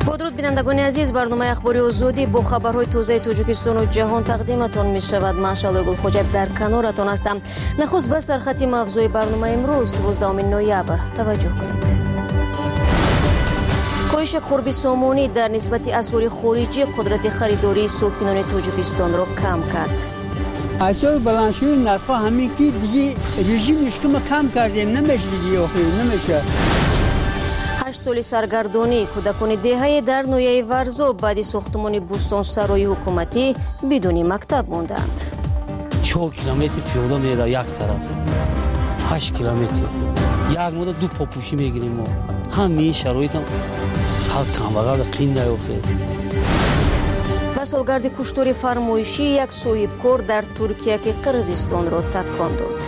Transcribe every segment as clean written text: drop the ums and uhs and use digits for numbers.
با درود بینندگان عزیز، برنامه اخباری آزادی با خبرهای تازه تاجیکستان و جهان تقدیمتان می شود. من شعله گلخوجت در کنارتان هستم. نخست به سرخط موضوع برنامه امروز 12 نوامبر توجه کنید. کاهش قرب سامانی در نسبت اسعار خارجی قدرت خریداری ساکنان تاجیکستان را کم کرد. اسعار بلندشوی نرخ همین که دیگه رژیمش که ما کم کردیم نمیشه دیگه نمیشه. 8 سال سرگردانی کودکان دهه در نویه ورزو بعد ساختمان بوستان سرای حکومتی بدون مکتب ماندند. 4 کیلومتر پیاده میره یک طرف، 8 کیلومتر یک مدت دو پاپوشی میگیریم ما. همین شرایط هم خلق کمبغل قین نیافته. و سالگرد کشتار فرمایشی یک صاحبکار در ترکیه که قرقیزستان را تکان داد.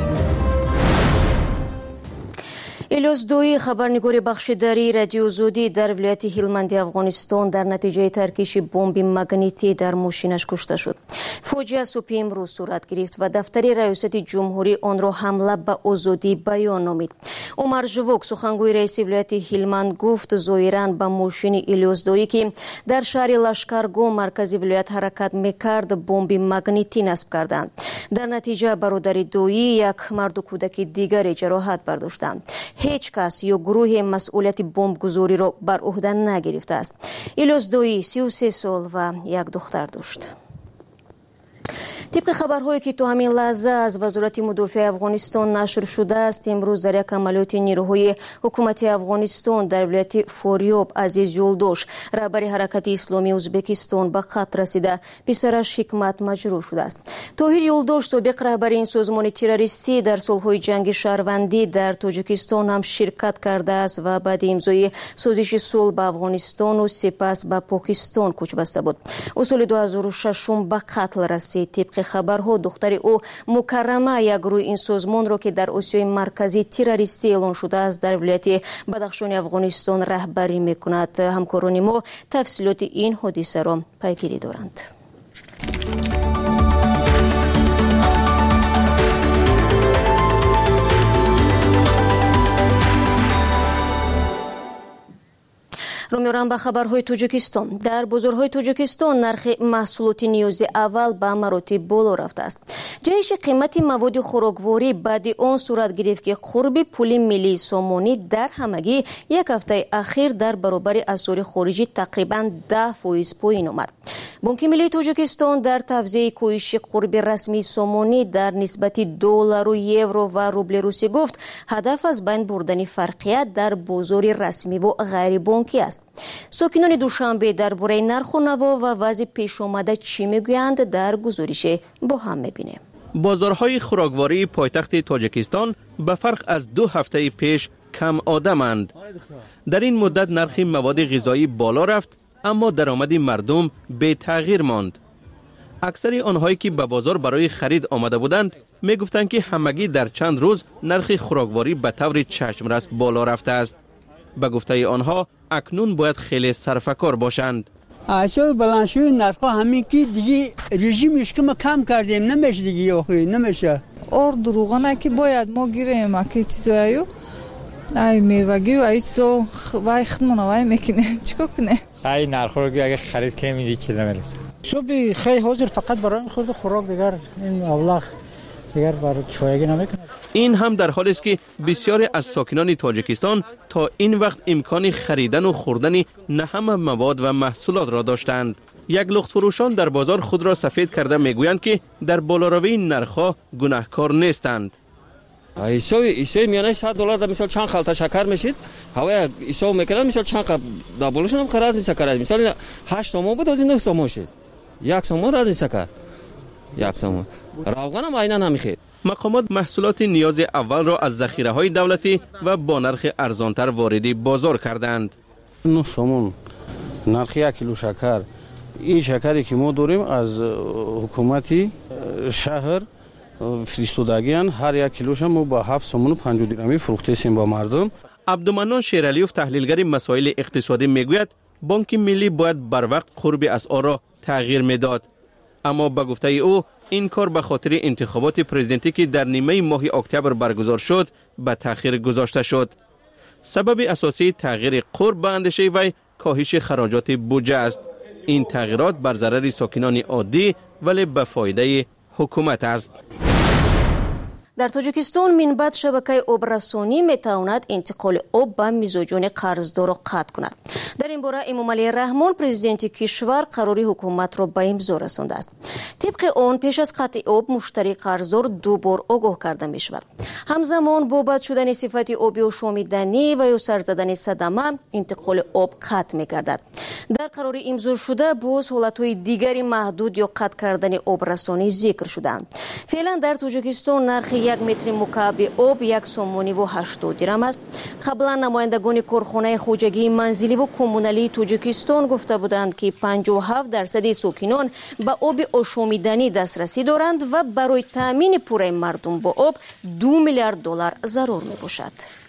الیاس دویی خبرنگار بخشداری رادیو آزادی در ولایت هلمند افغانستان در نتیجه ترکیش بمب مگنیتی در ماشینش کشته شد. فوجیه صبح امروز صورت گرفت و دفتر ریاست جمهوری آن را حمله به آزادی بیان نامید. عمر ژوک سخنگوی رئیس ولایت هلمند گفت ظاهراً به ماشین الیاس دویی که در شهر لشکرگاه مرکزی ولایت حرکت میکرد بمب مگنیتی نصب کردند. در نتیجه برادر دویی یک مرد و کودک دیگر جراحت برداشتند. هیچ کس یا گروه مسئولیت بمب گذاری را بر عهده نگرفته است. الیاس دویی 33 سال و یک دختر داشت. طبق خبرهایی که تو همین لحظه از وزارت مدافع افغانستان نشر شده است، امروز در یک عملیات نیروهای حکومتی افغانستان در ولایت فاریاب عزیز یولدوش رهبر حرکت اسلامی ازبکستان به قتل رسیده. پسرش حکمت مجروح شده است. طاهر یولدوش سابق رهبر این سازمان تروریستی در صلح‌های جنگ شهروندی در تاجیکستان هم شرکت کرده است و بعد امضای سازش صلح به افغانستان و سپس به پاکستان کوچ بسته بود. سال 2006 به قتل رسید. طبق خبرها دختر او مکرمه یک گروه این سازمان را که در آسیای مرکزی تروریستی اعلان شده است در ولایت بدخشان افغانستان رهبری میکند. همکاران ما تفصیلات این حادثه را پیگیری دارند. رو میارم به خبرهای تاجیکستان. در بازارهای تاجیکستان نرخ محصولات نیاز اول به مراتب بالا رفته است. جهش قیمت مواد خوراکواری بعد آن صورت گرفت که قرب پول ملی سامانی در همگی یک هفته اخیر در برابر اسعار خارجی تقریبا 10% پایین آمد. بانک ملی تاجیکستان در توزیع کاهش قرب رسمی سامانی در نسبت دلار و یورو و روبل روسی گفت هدف از بین بردن فرقیت در بازار رسمی و غیر بانکی است. ساکنان دوشنبه درباره نرخ و نوا و وضع پیش آمده چی میگویند در گزارش با هم میبینیم. بازارهای خوراکواری پایتخت تاجیکستان به فرق از 2 هفته پیش کم آدمند. در این مدت نرخ مواد غذایی بالا رفت اما درآمد مردم به تغییر ماند. اکثر آنهایی که به بازار برای خرید آمده بودند میگفتند که همگی در چند روز نرخ خوراکواری به طور چشمرس بالا رفته است. به گفته آنها اکنون باید خیلی صرفه‌کار باشند. اسعار بلندشوی نرخ همین که دیگه رژیمش که ما کم کردیم نمیشه دیگه نمیشه. اور دروغانه که باید ما گیریم که چیزایو ای میوگی و ای چیزا وای خدمونه وای میکنه چیکار کنه. خیلی نرخ رو اگه خرید کنیم اینجا چیزا میرسه. صبح خیلی حاضر فقط برای خود خوراک دیگر این اولاغ دیگر برای کفایگی نمیکنه. این هم در حالی است که بسیاری از ساکنان تاجیکستان تا این وقت امکان خریدن و خوردن نه همه مواد و محصولات را داشتند. یک لخت فروشان در بازار خود را سفید کرده میگویند که در بالاروی نرخ‌ها گناهکار نیستند. ایسای میانه $100 در مثال چند خلطه شکر میشید هوای ایسا میکنن مثال چند قب دابلوشون هم خرید از شکر مثال 8 سومو بود از این 9 سومو شد 1 سومو از این شکر 1 سومو روغن هم عینا نمیخید. مقامات محصولات نیاز اول را از ذخیره‌های دولتی و با نرخ ارزانتر واردی بازار کردند. 9 سومون نرخ 1 کیلو شکر. این شکری که ما داریم از حکومتی شهر فرستادگیان هر 1 کیلوش ما با 7 سومون و 50 درهمی فروختیم با مردم. عبدالمنان شیرالیوف تحلیلگر مسائل اقتصادی میگوید بانک ملی باید بر وقت قرب اسعار را تغییر میداد. اما به گفته او این کار به خاطر انتخابات پرزیدنتی که در نیمه ماه اکتبر برگزار شد به تأخیر گذاشته شد. سبب اساسی تغییر قرب به اندیشه وی کاهش خراجات بودجه است. این تغییرات بر ضرر ساکنان عادی ولی به فایده حکومت است. در تاجیکستان منبت شبکه آبرسانی میتواند انتقال آب به میزبان قرضدار را قطع کند. در این باره امامعلی رحمان پرزیدنت کشور قراری حکومت را به امضا رسانده است. طبق آن پیش از قطع آب مشتری قرضدار 2 بار آگاه کرده می شود. همزمان با بد شدن صفت آبی آشامیدنی و یا سر زدن صدمه انتقال آب قطع می گردد. در قرار امضا شده باز حالتهای دیگری محدود یا قطع کردن آبرسانی ذکر شدند. فعلا در تاجیکستان نرخ 1 متر مکعب آب 1 سوم و 80 درم است. قبلا نمایندگان کارخانه خوجگی منزلی و کمونالی تاجیکستان گفته بودند که 57% ساکنان به آب آشامیدنی دسترسی دارند و برای تامین پوره مردم با آب 2 میلیارد دلار ضرور می باشد.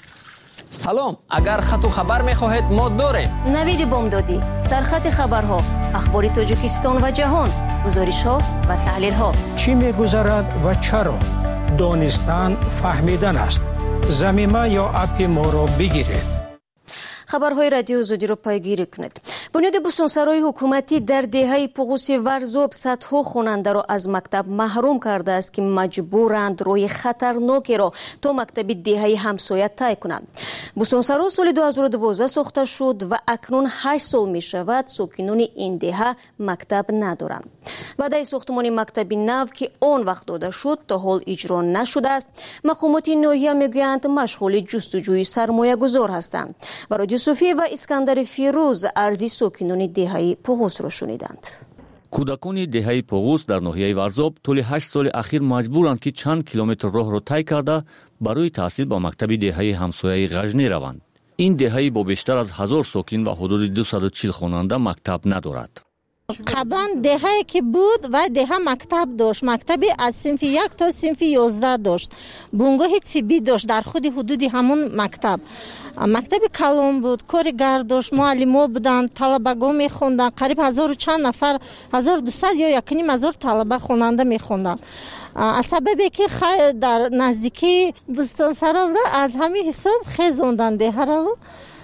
سلام، اگر خط و خبر می خواهید ما داریم. نوید بامدادی، سرخط خبرها، اخبار تاجیکستان و جهان، گزارش ها و تحلیل ها. چی می گذرد و چرا؟ دانستن فهمیدن است. زمینه یا اپ ما را بگیرید. خبرهای رادیو زودی را پیگیری کنید. بنیاد بستانسرای حکومتی در دهه پغوس ورزاب صدها خواننده را از مکتب محروم کرده است که مجبورند روی خطرناکی را تا مکتب دهه همسایه طی کنند. بستانسرا سال 2012 ساخته شد و اکنون 8 سال می شود ساکنان این دهه مکتب ندارند. وعده ساختمان مکتب نو که آن وقت داده شد تا حال اجرا نشده است. مقامات ناحیه میگویند مشغول جستجوی سرمایه گذار هستند. و رادیو صوفی و اسکندر فیروز ارزی ساکنان دهه پغوس را شنیدند. کودکان دهه پغوس در ناحیه ورزاب طول 8 سال اخیر مجبورند که چند کیلومتر راه را طی کرده برای تحصیل با مکتب دهه همسایه غجنی روند. این دهه با بیشتر از 1000 ساکن و حدود 240 خواننده مکتب ندارد. قبلا دهه که بود و دهه مکتب داشت. مکتبی از صنف 1 تا صنف 11 داشت. بنگاه طبی داشت در خود حدود همون مکتب. مکتب کلام بود، کارگر داشت، معلم بودند، طلبه میخوندن. قریب 1000 چند نفر، 1200 یا 1500 طلبه خواننده میخوندن. از سببی که در نزدیکی بستانسرا از همین حساب خیزوندن دهه را.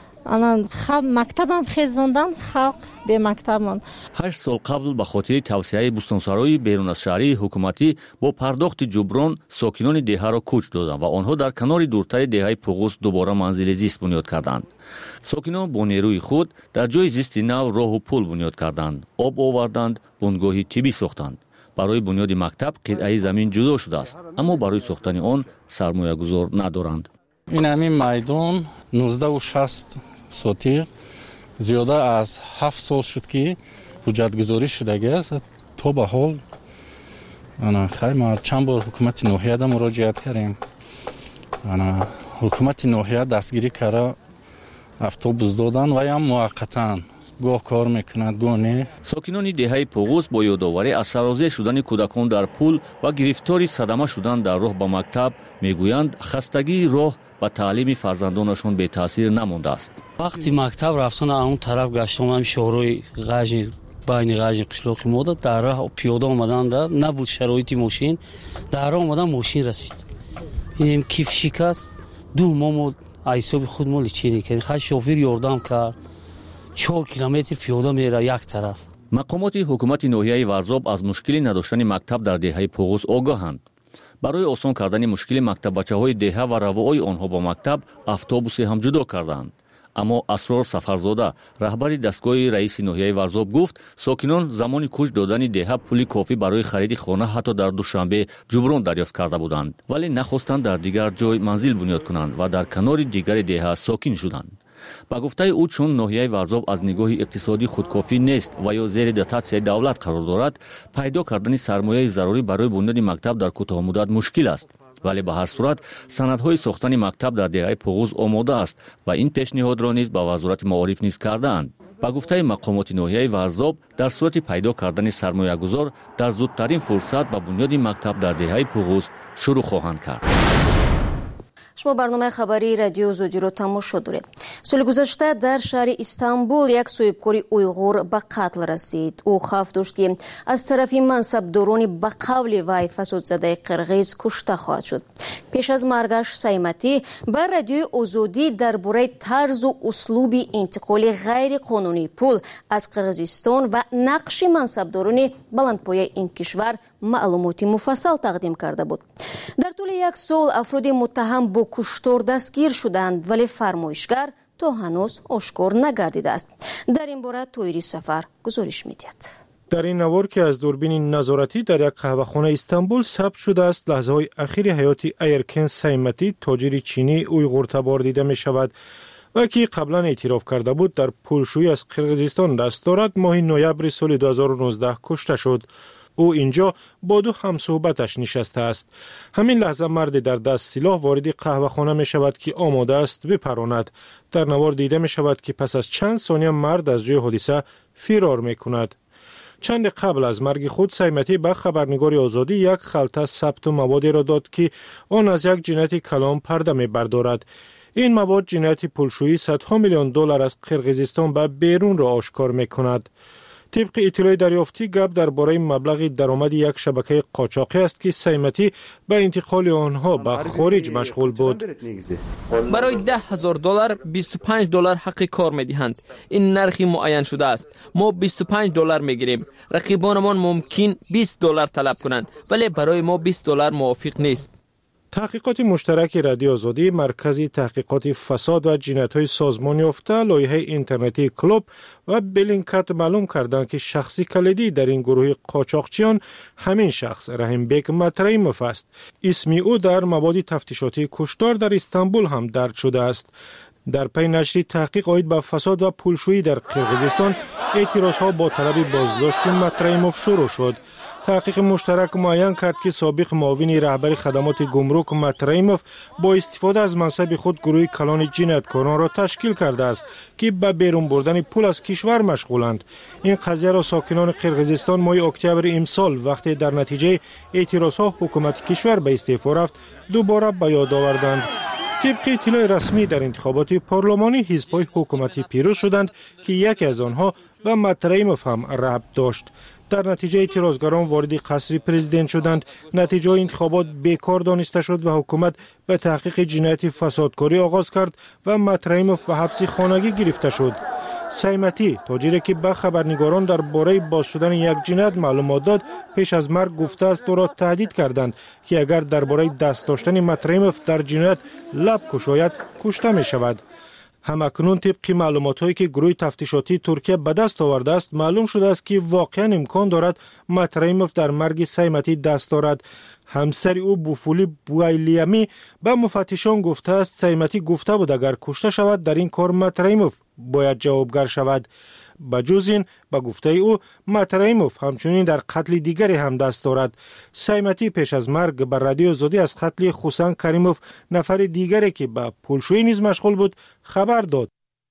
مکتبم خیزوندن، خلق به مکتبان. 8 سال قبل به خاطر توسعه بستانسرای بیرون از شهری حکومتی با پرداخت جبران ساکنان دهه را کوچ دادند و آنها در کنار دورتر دهه پغوس دوباره منزل زیست بنیاد کردند. ساکنان با نیروی خود در جای زیست نو راه و پل بنیاد کردند، آب آوردند، بنگاه طبی ساختند. برای بنیاد مکتب قطعه زمین جدا شده است، اما برای ساختن آن سرمایه گذار ندارند. این همین میدان 1960 سوتی زیاده از 7 سال شد که حجت گذاری شده است. تا به حال خیلی ما چند بار حکومت ناحیه دا مراجعت کردیم. حکومت ناحیه دستگیری کرده، اتوبوس دادن و یا موقتا گاه کار میکند گاه نه. ساکنان دهه پغوس با یادآوری از سرازیر شدن کودکان در پل و گرفتاری صدمه شدن در راه به مکتب میگویند خستگی راه و تعلیم فرزندانشون به تاثیر نمانده است. وقتی مکتب رفتن اون طرف گشتم هم شهرهای غجن بین غجن قشلاق ماده در راه پیاده آمدن در نبود شرایط ماشین در راه آمدن ماشین رسید. اینم کیف شکست 2 ماه حساب خود مال چینی کرد. خود شوفر یاردم کرد 4 کیلومتر پیاده میره یک طرف. مقامات حکومت ناحیه ورزاب از مشکل نداشتن مکتب در دهه پغوس آگاهند. برای آسان کردن مشکل مکتب بچه‌های دهه و روای آنها با مکتب اتوبوس هم جدا کردند. اما اسرار سفرزاده رهبر دستگاه رئیس ناحیه ورزاب گفت ساکنان زمان کوچ دادن دهه پولی کافی برای خرید خانه حتی در دوشنبه جبران دریافت کرده بودند، ولی نخواستند در دیگر جای منزل بنیاد کنند و در کنار دیگر دهه ساکن شدند. با گفته او چون ناحیه ورزاب از نگاه اقتصادی خودکافی نیست و یا زیر دتاتسیای دولت قرار دارد، پیدا کردن سرمایه ضروری برای بنیاد مکتب در کوتاه مدت مشکل است. ولی به هر صورت سندهای ساختن مکتب در دهه پغوس آماده است و این پیشنهاد را نیز به وزارت معارف نیز کرده‌اند. با گفته مقامات ناحیه ورزاب در صورت پیدا کردن سرمایه گذار در زودترین فرصت به بنیاد مکتب در دهه پغوس شروع خواهند کرد. شما برنامه خبری رادیو زودی رو تماشا دارید. سال گذشته در شهر استانبول یک صاحبکار اویغور به قتل رسید. او خوف داشت که از طرف منصبداران به قول وی فسادزده قرغیز کشته خواهد شد. پیش از مرگش سیمتی بر رادیو آزادی درباره طرز و اسلوب انتقال غیر قانونی پول از قرغیزستان و نقش منصبداران بلندپایه این کشور معلوماتی مفصل تقدیم کرده بود. در طول یک سال افراد متهم با کشتار دستگیر شدند، ولی فرمایشگر تا هنوز آشکار نگردیده است. در این باره تویری سفر گزارش می‌دهد. در این نوار که از دوربین نظارتی در یک قهوه‌خانه استانبول ثبت شده است، لحظه‌های اخیر حیات ایرکن سیمتی تاجر چینی اویغور تبار دیده می شود و که قبلا اعتراف کرده بود در پولشویی از قرغیزستان دست دارد. ماه نوامبر سال 2019 کشته شد. او اینجا با دو همصحبتش نشسته است. همین لحظه مرد در دست سلاح وارد قهوه‌خانه می شود که آماده است بپراند. در نوار دیده می شود که پس از چند ثانیه مرد از جای حادثه فرار می کند. چند قبل از مرگ خود سیمتی به خبرنگار آزادی یک خلطه ثبت موادی را داد که آن از یک جنایت کلان پرده می بردارد. این مواد جنایت پولشویی صدها میلیون دلار از قرغیزستان به بیرون را آشکار می کند. طبق اطلاع دریافتی گپ درباره مبلغ درآمد یک شبکه قاچاقی است که سیمتی به انتقال آنها به خارج مشغول بود. برای $10,000 $25 حق کار می‌دهند. این نرخی معین شده است. ما $25 می‌گیریم. رقیبانمان ممکن $20 طلب کنند، ولی برای ما $20 موافق نیست. تحقیقات مشترک رادیو آزادی، مرکز تحقیقات فساد و جنایت‌های سازمان یافته، لایحه اینترنتی کلوب و بلینکت معلوم کردند که شخصی کلیدی در این گروه قاچاقچیان همین شخص رحیم بیگ متریموف است. اسم او در مواد تفتیشاتی کشتار در استانبول هم درج شده است. در پی نشر تحقیق عاید به فساد و پولشویی در قرغیزستان، اعتراضها با طلب بازداشت متریموف شروع شد. تحقیق مشترک معین کرد که سابق معاون رهبر خدمات گمرک متریموف با استفاده از منصب خود گروه کلان جنایتکاران را تشکیل کرده است که به بیرون بردن پول از کشور مشغولند. این قضیه را ساکنان قرغیزستان ماه اکتبر امسال وقتی در نتیجه اعتراضها حکومت کشور به استعفا رفت دوباره به یاد آوردند. طبق اطلاع رسمی در انتخابات پارلمانی حزب‌های حکومتی پیروز شدند که یکی از آنها به متریموف هم ربط داشت. در نتیجه اعتراضگران وارد قصر پرزیدنت شدند. نتیجه انتخابات بیکار دانسته شد و حکومت به تحقیق جنایت فسادکاری آغاز کرد و متریموف به حبس خانگی گرفته شد. سیمتی تاجری که به خبرنگاران درباره باز شدن یک جنایت معلومات داد، پیش از مرگ گفته است او را تهدید کردند که اگر درباره دست داشتن متریموف در جنایت لب گشاید کشته می شود. همکنون طبق معلومات‌هایی که گروه تفتیشاتی ترکیه به دست آورده است، معلوم شده است که واقعا امکان دارد متریموف در مرگ سیمتی دست دارد. همسر او بوفولی بوایلیمی به مفتشان گفته است سیمتی گفته بود اگر کشته شود در این کار متریموف باید جوابگر شود. بجز این به گفته او متریموف همچنین در قتل دیگری هم دست دارد. سیمتی پیش از مرگ بر رادیو آزادی از قتل خوسان کریموف، نفر دیگری که به پولشویی نیز مشغول بود، خبر داد.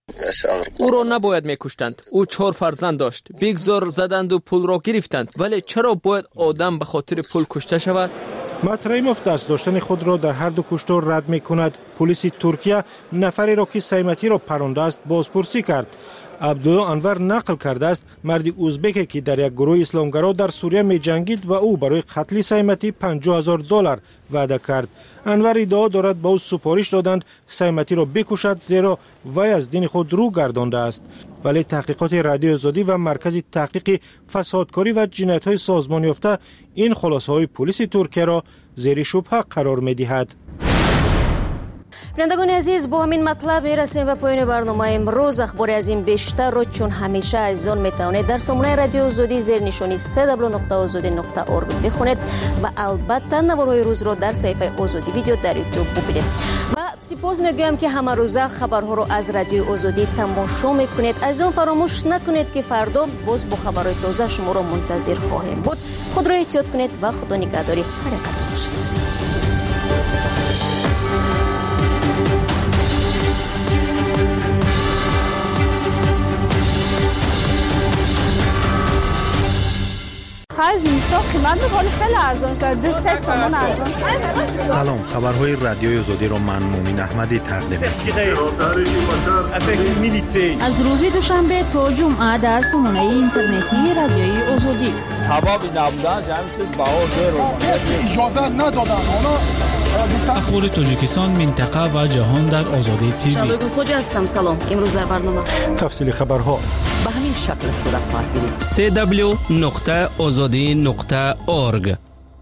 او را نباید میکشتند. او 4 فرزند داشت. بگذار زدند و پول را گرفتند، ولی چرا باید آدم به خاطر پول کشته شود؟ متریموف دست داشتن خود را در هر دو کشتار رد می کند. پلیس ترکیه نفری را که سیمتی را پرانده است بازپرسی کرد. عبدالله انور نقل کرده است مرد ازبکی که در یک گروه اسلامگرا در سوریه می جنگید و او برای قتل سیمتی $50,000 وعده کرد. انور ادعا دارد به او سفارش دادند سیمتی را بکشد زیرا وی از دین خود رو گردانده است. ولی تحقیقات رادیو آزادی و مرکز تحقیق فسادکاری و جنایت‌های سازمان یافته این خلاصه‌های پلیس ترکیه را زیر شبهه قرار می‌دهد. بینندگان عزیز، با همین مطلب میرسیم به پایان برنامه امروز. اخباری از این بیشتر رو چون همیشه عزیزان میتونید در سامانه رادیو آزادی زیر نشانی www.azadi.org بخونید و البته نوارهای روز رو در صفحه آزادی ویدیو در یوتیوب ببینید. و سپاس میگویم که همه روزه خبرها رو از رادیو آزادی تماشا میکنید. عزیزان فراموش نکنید که فردا باز با خبرهای تازه شما رو منتظر خواهیم بود. خود را احتیاط کنید و خدا نگهداری حرکت باشید. آخر زمستان قیمت خیلی ارزان شد. 3 تومان ارزان شد. سلام، خبرهای رادیوی آزادی را من مومین احمدی تقدیم می‌کنم. از روز دوشنبه تا جمعه در سامانه اینترنتی رادیوی آزادی. سبب نبودن همین چیز بهار رو اجازه ندادن. اخبار تاجیکستان، منطقه و جهان در آزادی تیوی. شادو خوجا هستم. سلام. امروز در برنامه تفصیل خبرها به همین شکل صورت خواهد گرفت. www.azadi.org.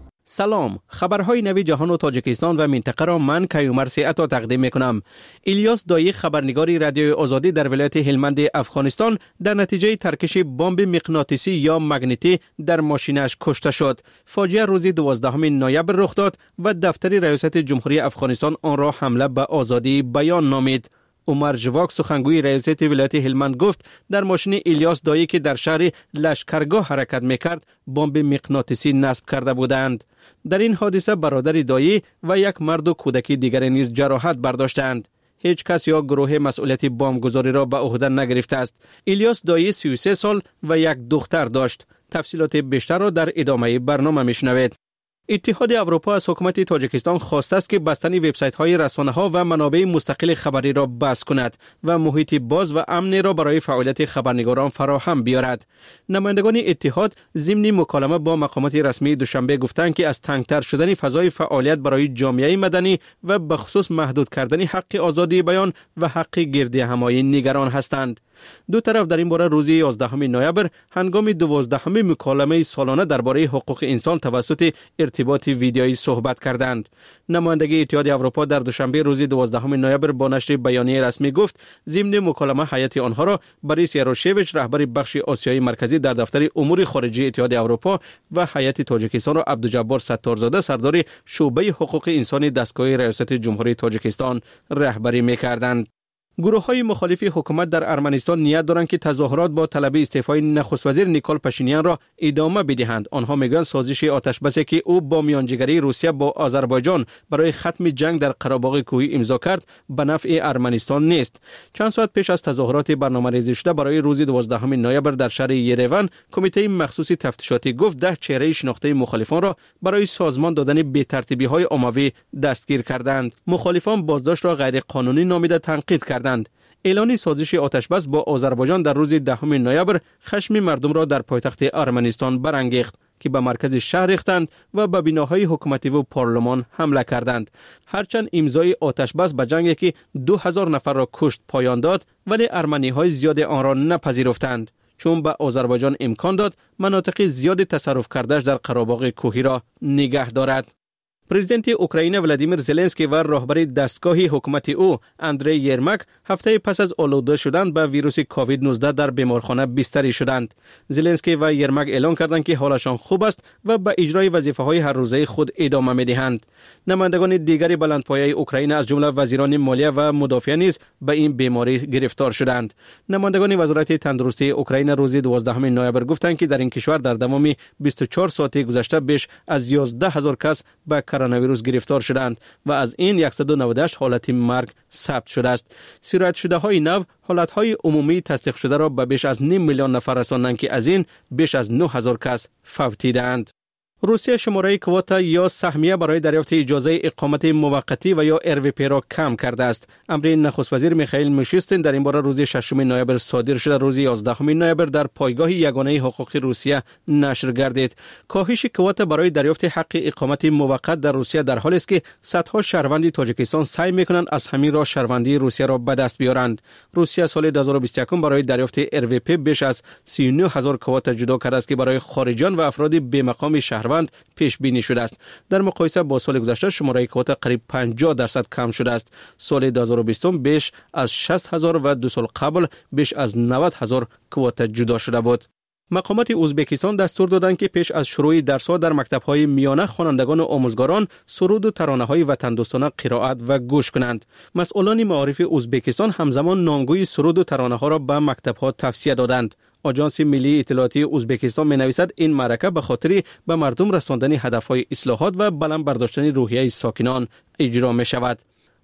سلام، خبرهای نوی جهان و تاجیکستان و منطقه را من کیومر سیعتا تقدیم میکنم. الیاس دایی، خبرنگاری رادیوی آزادی در ولایت هلمند افغانستان، در نتیجه ترکش بمب مغناطیسی یا مگنیتی در ماشینش کشته شد. فاجعه روز 12 نوامبر رخ داد و دفتر ریاست جمهوری افغانستان آن را حمله به آزادی بیان نامید. عمر جواک، سخنگوی ریاست ولایت هلمند، گفت در ماشین الیاس دایی که در شهر لشکرگاه حرکت میکرد بمب مغناطیسی نصب کرده بودند. در این حادثه برادر دایی و یک مرد و کودک دیگر نیز جراحت برداشتند. هیچ کس یا گروه مسئولیت بمبگذاری را به عهده نگرفته است. الیاس دایی 33 سال و یک دختر داشت. تفصیلات بیشتر را در ادامه برنامه میشنوید. اتحاد اروپا از حکومت تاجیکستان خواسته است که بستن وبسایت‌های رسانه‌ها و منابع مستقل خبری را بس کند و محیط باز و امن را برای فعالیت خبرنگاران فراهم بیارد. نمایندگان اتحاد ضمن مکالمه با مقامات رسمی دوشنبه گفتند که از تنگتر شدن فضای فعالیت برای جامعه مدنی و به خصوص محدود کردن حق آزادی بیان و حق گردی همایی نگران هستند. دو طرف در این باره روز 11 نوامبر هنگام 12مین مکالمه سالانه درباره حقوق انسان توسط ارتباط ویدیویی صحبت کردند. نمایندگی اتحاد اروپا در دوشنبه روز 12 نوامبر با نشر بیانیه رسمی گفت ضمن مکالمه هیئت آنها را بوریس یاروشویچ، رهبر بخش آسیای مرکزی در دفتر امور خارجه اتحاد اروپا، و هیئت تاجیکستان را عبدالجبار ستارزاده، سردار شعبه حقوق انسان دستگاه ریاست جمهوری تاجیکستان رهبری می‌کردند. گروه‌های مخالف حکومت در ارمنستان نیت دارند که تظاهرات با طلب استعفای نخست وزیر نیکول پاشینیان را ادامه بدهند. آنها میگویند سازش آتشبسی که او با میانجیگری روسیه با آذربایجان برای ختم جنگ در قره‌باغ کوهی امضا کرد به نفع ارمنستان نیست. چند ساعت پیش از تظاهرات برنامه‌ریزی شده برای روز 12 نوامبر در شهر یریون، کمیته مخصوص تفتیشاتی گفت 10 چهره شناخته مخالفان را برای سازمان دادن بی‌ترتیبی‌های عمومی دستگیر کردند. مخالفان بازداشت را غیر قانونی نامیده تنقید کردند. اعلان سازش آتشبس با آذربایجان در روز 10 نوامبر خشم مردم را در پایتخت ارمنستان برانگیخت که به مرکز شهر ریختند و به بناهای حکومتی و پارلمان حمله کردند. هرچند امضای آتشبس به جنگی که 2000 نفر را کشت پایان داد، ولی ارمنی‌های زیاد آن را نپذیرفتند، چون به آذربایجان امکان داد مناطق زیاد تصرف کرده‌اش در قره‌باغ کوهی را نگه دارد. پرزیدنت اوکراین ولادیمیر زلنسکی و رهبر دستگاه حکومت او اندری یرمک هفته پس از آلوده شدن به ویروس کووید 19 در بیمارخانه بستری شدند. زلنسکی و یرمک اعلام کردند که حالشان خوب است و به اجرای وظیفه‌های هر روزه خود ادامه می‌دهند. نمایندگان دیگری بلندپایه اوکراین از جمله وزیران مالیه و مدافعه نیز به این بیماری گرفتار شدند. نمایندگان وزارت تندرستی اوکراین روز 12 نوامبر گفتند که در این کشور در تمام 24 ساعت گذشته بیش از 11000 کس به کرونا ویروس گرفتار شدند و از این 198 حالت مرگ ثبت شده است. سرایت شده های نو حالت های عمومی تصدیق شده را به بیش از 5 میلیون نفر رساندند که از این بیش از 9000 کس فوتیدند. روسیه شماره کوتا یا سهمیه برای دریافت اجازه اقامت موقتی و یا RVP را کم کرده است. امر نخست وزیر میخائیل میشوستین در این باره روز 6 نوامبر صادر شده. روز 11 نوامبر در پایگاه یگانه حقوق روسیه نشر گردید. کاهش کوتا برای دریافت حق اقامت موقت در روسیه در حالی است که صدها شهروند تاجیکستان سعی میکنند از همین راه شهروندی روسیه را به دست بیارند. روسیه سال 2021 برای دریافت RVP بیش از 39000 کوتا جدا کرده است که برای خارجیان و افراد بی مقام شهروند پیش بینی شده است. در مقایسه با سال گذشته شماره کوتا قریب 50% کم شده است. سال 2020 بیش از 60000 و 2 سال قبل بیش از 90000 کوتا جدا شده بود. مقامات ازبکستان دستور دادند که پیش از شروع درس‌ها در مکتب‌های میانه خوانندگان و آموزگاران سرود و ترانه‌های وطن دوستانه قرائت و گوش کنند. مسئولان معارف ازبکستان همزمان نامگوی سرود و ترانه‌ها را به مکتب‌ها توصیه دادند. آژانس ملی اطلاعاتی ازبکستان می‌نویسد این معرکه به خاطر به مردم رساندن هدف‌های اصلاحات و بلند برداشتن روحیه ساکنان اجرا می‌شود.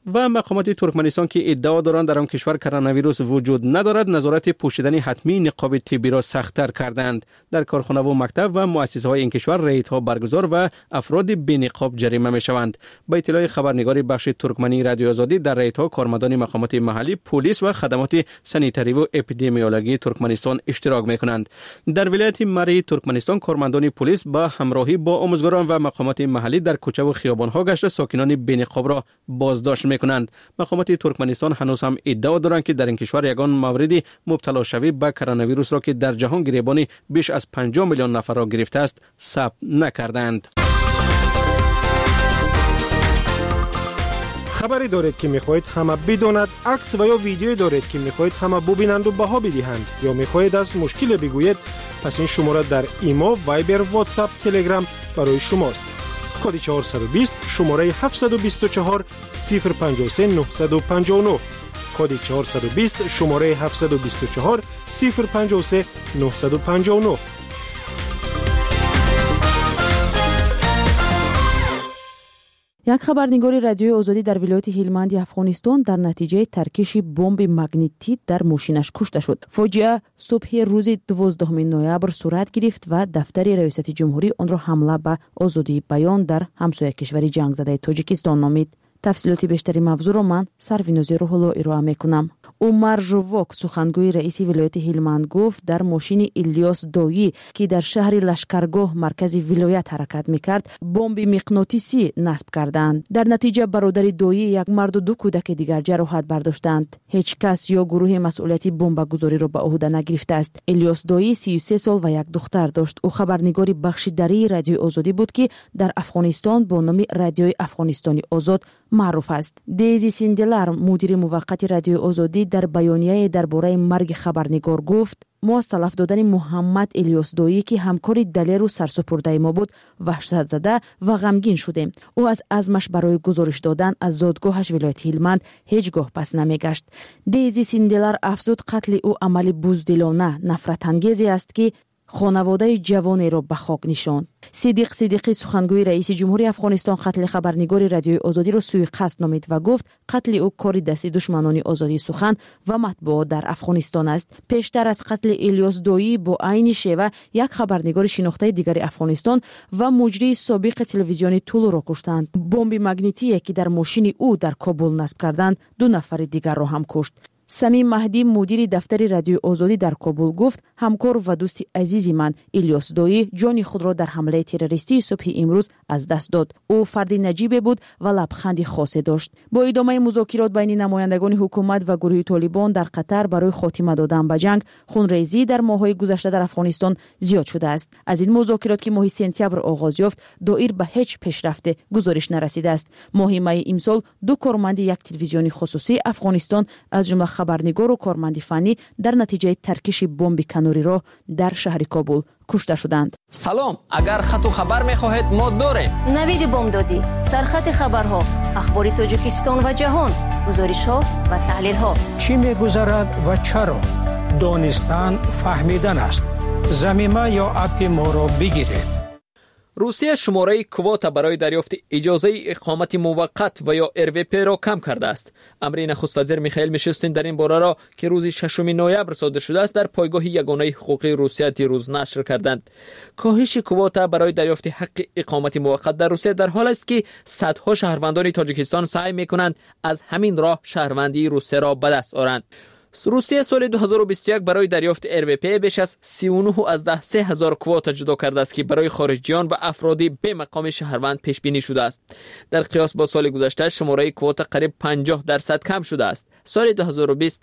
و مقامات ترکمنستان که ادعا دارند در آن کشور کرونا ویروس وجود ندارد، نظارت پوشیدن حتمی نقاب طبی را سخت‌تر کردند. در کارخانه و مکتب و مؤسسه‌های این کشور ریدها برگزار و افراد بی نقاب جریمه می‌شوند. با اطلاع خبرنگار بخش ترکمنی رادیو آزادی، در ریدها کارمندان مقامات محلی، پلیس و خدمات سانیتری و اپیدمیولوژی ترکمنستان اشتراک می‌کنند. در ولایت مری ترکمنستان کارمندان پلیس با همراهی با آموزگاران و مقامات محلی در کوچه و خیابان‌ها گشت ساکنان بی نقاب را بازداشت می‌کنند. مقامات ترکمنستان هنوز هم ادعا دارند که در این کشور یگان موردی مبتلا شوی به کرونا ویروس را که در جهان گریبان بیش از 50 میلیون نفر را گرفته است ثبت نکردند. خبری دارید که میخواهید همه بداند، عکس و یا ویدیویی دارید که میخواهید همه ببینند و بها بدهند، یا میخواهید از مشکل بگویید، پس این شماره در ایما، وایبر، واتساپ، تلگرام برای شماست. کد 420 شماره 724 053 959. کد 420 شماره 724 053 959. یک خبرنگار رادیوی آزادی در ولایت هلمند افغانستان در نتیجه ترکش بمب مگنیتیت در ماشینش کشته شد. فاجعه صبح روز 12 نوامبر صورت گرفت و دفتر ریاست جمهوری آن را حمله به آزادی بیان در همسایه کشور جنگ زده تاجیکستان نامید. تفصیلات بیشتری موضوع را من سرویناز روح‌الله ارائه میکنم. عمر ژوواک سخنگوی رئیس ولایت هلمند گفت در ماشین الیاس دایی که در شهر لشکرگاه مرکز ولایت حرکت میکرد بمب مغناطیسی نصب کردند. در نتیجه برادر دایی، یک مرد و دو کودک دیگر جراحت برداشتند. هیچ کس یا گروه مسئولیتی بمب گذاری را به عهده نگرفته است. الیاس دایی 33 سال و یک دختر داشت. او خبرنگار بخش دری رادیو آزادی بود که در افغانستان با نام رادیوی افغانستانی آزاد معروف است. دیزی سیندلر مدیر موقت رادیو آزادی در بیانیه درباره مرگ خبرنگار گفت: ما از تلف دادن محمد الیاس دایی که همکار دلیر و سرسپرده ما بود وحشت زده و غمگین شدیم. او از عزمش برای گزارش دادن از زادگاهش ولایت هلمند هیچگاه پس نمیگشت. دیزی سیندلر افزود قتل او عمل بزدلانه نفرت انگیزی است که خانواده جوانی را به خاک نشاند. صدیق صدیقی سخنگوی رئیس جمهوری افغانستان قتل خبرنگار رادیوی آزادی را سوءقصد نامید و گفت قتل او کار دست دشمنان آزادی سخن و مطبوعات در افغانستان است. پیشتر از قتل الیاس دایی با عین شیوه یک خبرنگار شناخته دیگر افغانستان و مجری سابق تلویزیون طولو را کشتند. بمب مگنیتی که در ماشین او در کابل نصب کردند 2 نفر دیگر را هم کشت. سمیم مهدی مدیر دفتر رادیو آزادی در کابل گفت همکار و دوست عزیزی من الیاس دایی جان خود را در حمله تروریستی صبح امروز از دست داد. او فردی نجیب بود و لبخندی خاصی داشت. با ادامه مذاکرات بین نمایندگان حکومت و گروه طالبان در قطر برای خاتمه دادن به جنگ، خونریزی در ماه‌های گذشته در افغانستان زیاد شده است. از این مذاکرات که ماه سپتامبر آغاز یافت دایر به هیچ پیشرفت گزارش نرسیده است. ماه می امسال 2 کارمند یک تلویزیون خصوصی افغانستان از جمله خبرنگار و کارمند فنی در نتیجه ترکش بمب کناری را در شهر کابل کشته شدند. سلام، اگر خط و خبر می‌خواهید ما داریم. نوید بامدادی، سرخط خبرها، اخبار تاجیکستان و جهان، گزارش‌ها و تحلیل‌ها. چی می‌گذرد و چرا؟ دانستن فهمیدن است. زمینه یا اپ ما را بگیرید. روسیه شماره کوتا برای دریافت اجازه اقامت موقت و یا RVP را کم کرده است. امر نخست وزیر میخائیل میشستین در این باره را که روز 6 نوامبر صادر شده است در پایگاه یگانه حقوقی روسیه دیروز نشر کردند. کاهش کوتا برای دریافت حق اقامت موقت در روسیه در حال است که صدها شهروندان تاجیکستان سعی میکنند از همین راه شهروندی روسیه را به دست آورند. روسیه سال 2021 برای دریافت RVP بیش از 39,000 کوتا جدا کرده است که برای خارجیان و افرادی به مقام شهروند پیش بینی شده است. در قیاس با سال گذشته شماره کوتا قریب 50% کم شده است. سال 2020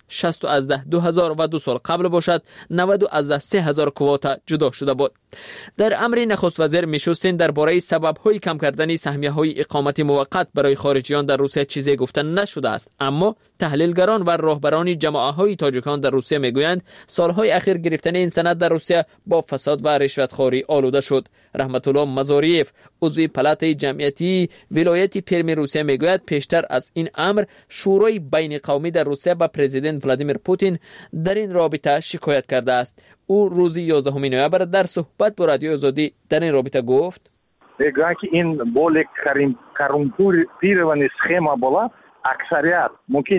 60,002 سال قبل باشد 90,003 کوتا جدا شده بود. در امر نخست وزیر میشوستین درباره سبب‌های کم کردن سهمیه‌های اقامت موقت برای خارجیان در روسیه چیزی گفته نشده است، اما تحلیلگران و راهبران جماعت‌های تاجیکان در روسیه میگویند سالهای اخیر گرفتن این سند در روسیه با فساد و رشوتخواری آلوده شد. رحمت الله مزاریف، عضو پلات جمعیتی ولایت پرم روسیه میگوید پیشتر از این امر شورای بین قومی در روسیه با پرزیدنت ولادیمیر پوتین در این رابطه شکایت کرده است. او روز 11 نوامبر در صحبت با رادیو آزادی در این رابطه گفت: میگویند که این بولک کارumputirованý схема була اکثریت ممکن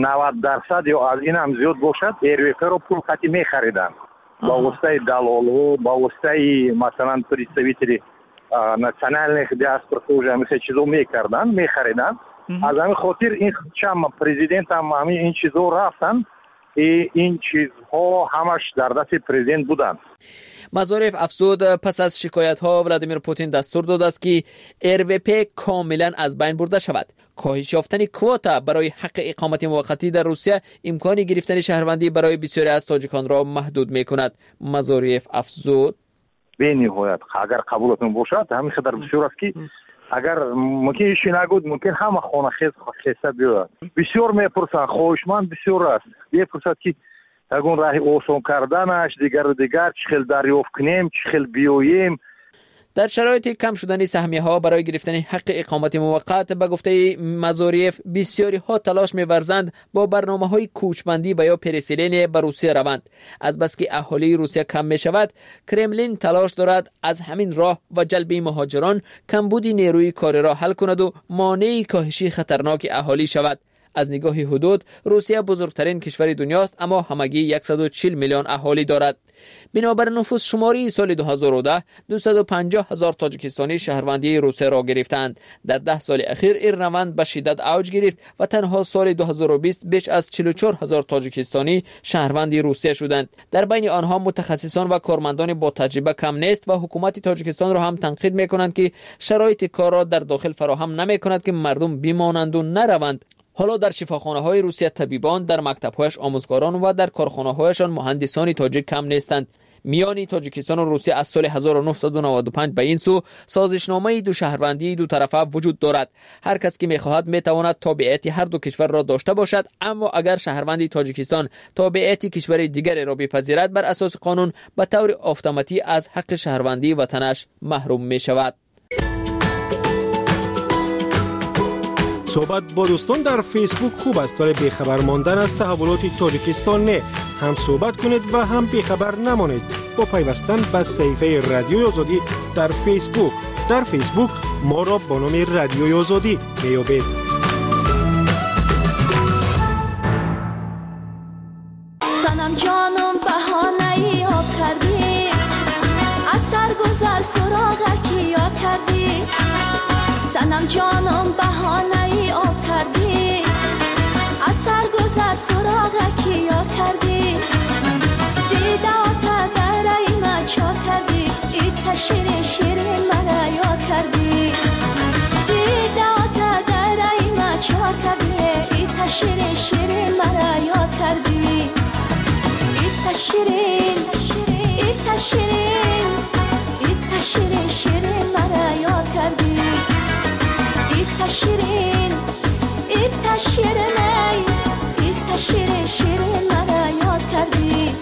90% یا از این هم زیاد باشد RVP رو پول خطی میخریدن با واسطه دلالو با واسطه مثلا представители национальных диаспор тоже مثل چیزو میخریدن از همین خاطر این چند پرزیدنت هم همین این چیزو رفتن این چیزها همش در دست پرزیدنت بودن. مزارف افزود پس از شکایت‌ها ولادیمیر پوتین دستور داد است که RVP کاملا از بین برده شود. کاهش یافتن کواتا برای حق اقامت موقتی در روسیه امکان گرفتن شهروندی برای بسیاری از تاجیکان را محدود می‌کند. مزارف افزود به نهایت اگر قبولتون باشد همین خطر بسیار است که اگر ممکن ایشی نگود ممکن همه خانه خیسته بیاد. بسیار میپرسن خواهشمند بسیار است میپرسد که اگون راه آسان کردنش دیگر چخیل دریافت کنیم چخیل بیاییم. در شرایط کم شدن سهمیه ها برای گرفتن حق اقامت موقت به گفته مزاریف بسیاری ها تلاش می‌ورزند با برنامه‌های کوچمندی و یا پرسیلین به روسیه روند. از بس که اهالی روسیه کم می‌شود کرملین تلاش دارد از همین راه و جلب مهاجران کمبود نیروی کاری را حل کند و مانع کاهشی خطرناک اهالی شود. از نگاه حدود روسیه بزرگترین کشور دنیاست اما همگی 140 میلیون اهالی دارد. بنابر نفوس شماری سال 2010 250,000 تاجیکستانی شهروندی روسیه را گرفتند. در 10 سال اخیر این روند به شدت اوج گرفت و تنها سال 2020 بیش از 44,000 تاجیکستانی شهروندی روسیه شدند. در بین آنها متخصصان و کارمندان با تجربه کم نیست و حکومت تاجیکستان را هم تنقید می‌کنند که شرایط کار را در داخل فراهم نمی‌کند که مردم بمانند و نروند. حالا در شفاخانه‌های روسیه طبیبان، در مکتب‌هایش آموزگاران و در کارخانه‌هایشان مهندسان تاجیک کم نیستند. میان تاجیکستان و روسیه از سال 1995 به این سو سازشنامه دو شهروندی دو طرفه وجود دارد. هر کس که می‌خواهد می‌تواند تابعیت هر دو کشور را داشته باشد، اما اگر شهروندی تاجیکستان تابعیت کشور دیگری را بپذیرد بر اساس قانون به طور اتوماتیک از حق شهروندی وطنش محروم می‌شود. صحبت با دوستان در فیسبوک خوب است ولی بیخبر ماندن از تحولات تاجیکستان نه. هم صحبت کنید و هم بیخبر نمانید با پیوستن به صفحه رادیوی آزادی در فیسبوک. در فیسبوک ما را با نام رادیوی آزادی میابید. سنم جانم بهانه آب کردی از سرگذر سراغکی یاد کردی سنم جانم بهانه آب کردی از سرگذر سراغکی یاد کردی دیده آتا در ایمه چار کردی ایتا شیرین شیرین مرا یاد کردی دیده آتا در ایمه چار کردی ایتا شیرین شیرین مرا یاد کردی ایتا شیرین ایتا شیرین ایتا شیرین شیرین مرا یاد کردی ایتا شیرین ایتا شیرین ایتا شیرین شیرین مرا یاد کردی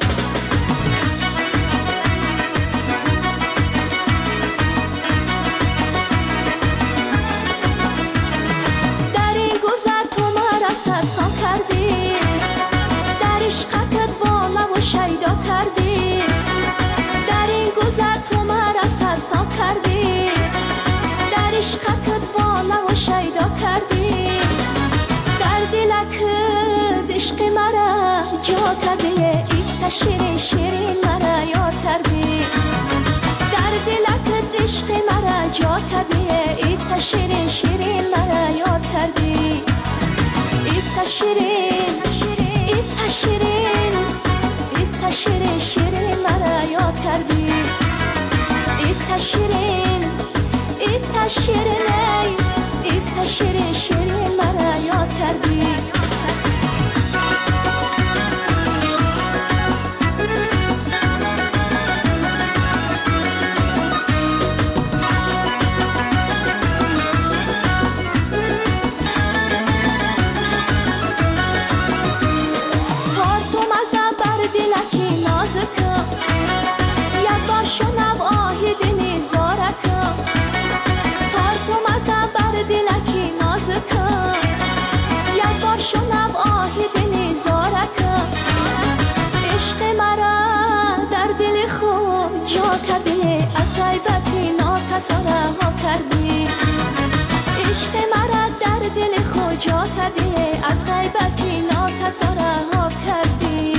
در این گذر تو مرا سرسان کردی در عشقت والا و شیدا کردی در این گذر تو مرا سرسان کردی در عشقت والا و شیدا کردی در دلک عشق مرا جا کردی ایتا شیرین شیرین مرا یاد کردی در دلک عشق مرا جا کردی ایتا شیرین شیرین مرا یاد کردی ایتا شیرین ایتا شیرین ایتا شیرین شیرین مرا یاد کردی ایتا شیرین ایتا شیرین ایتا شیرین شیرین مرا یاد کردی سارا ها کردی عشق مرا در دل خود جا کردی کردی از غیبتی ناکسا رها کردی.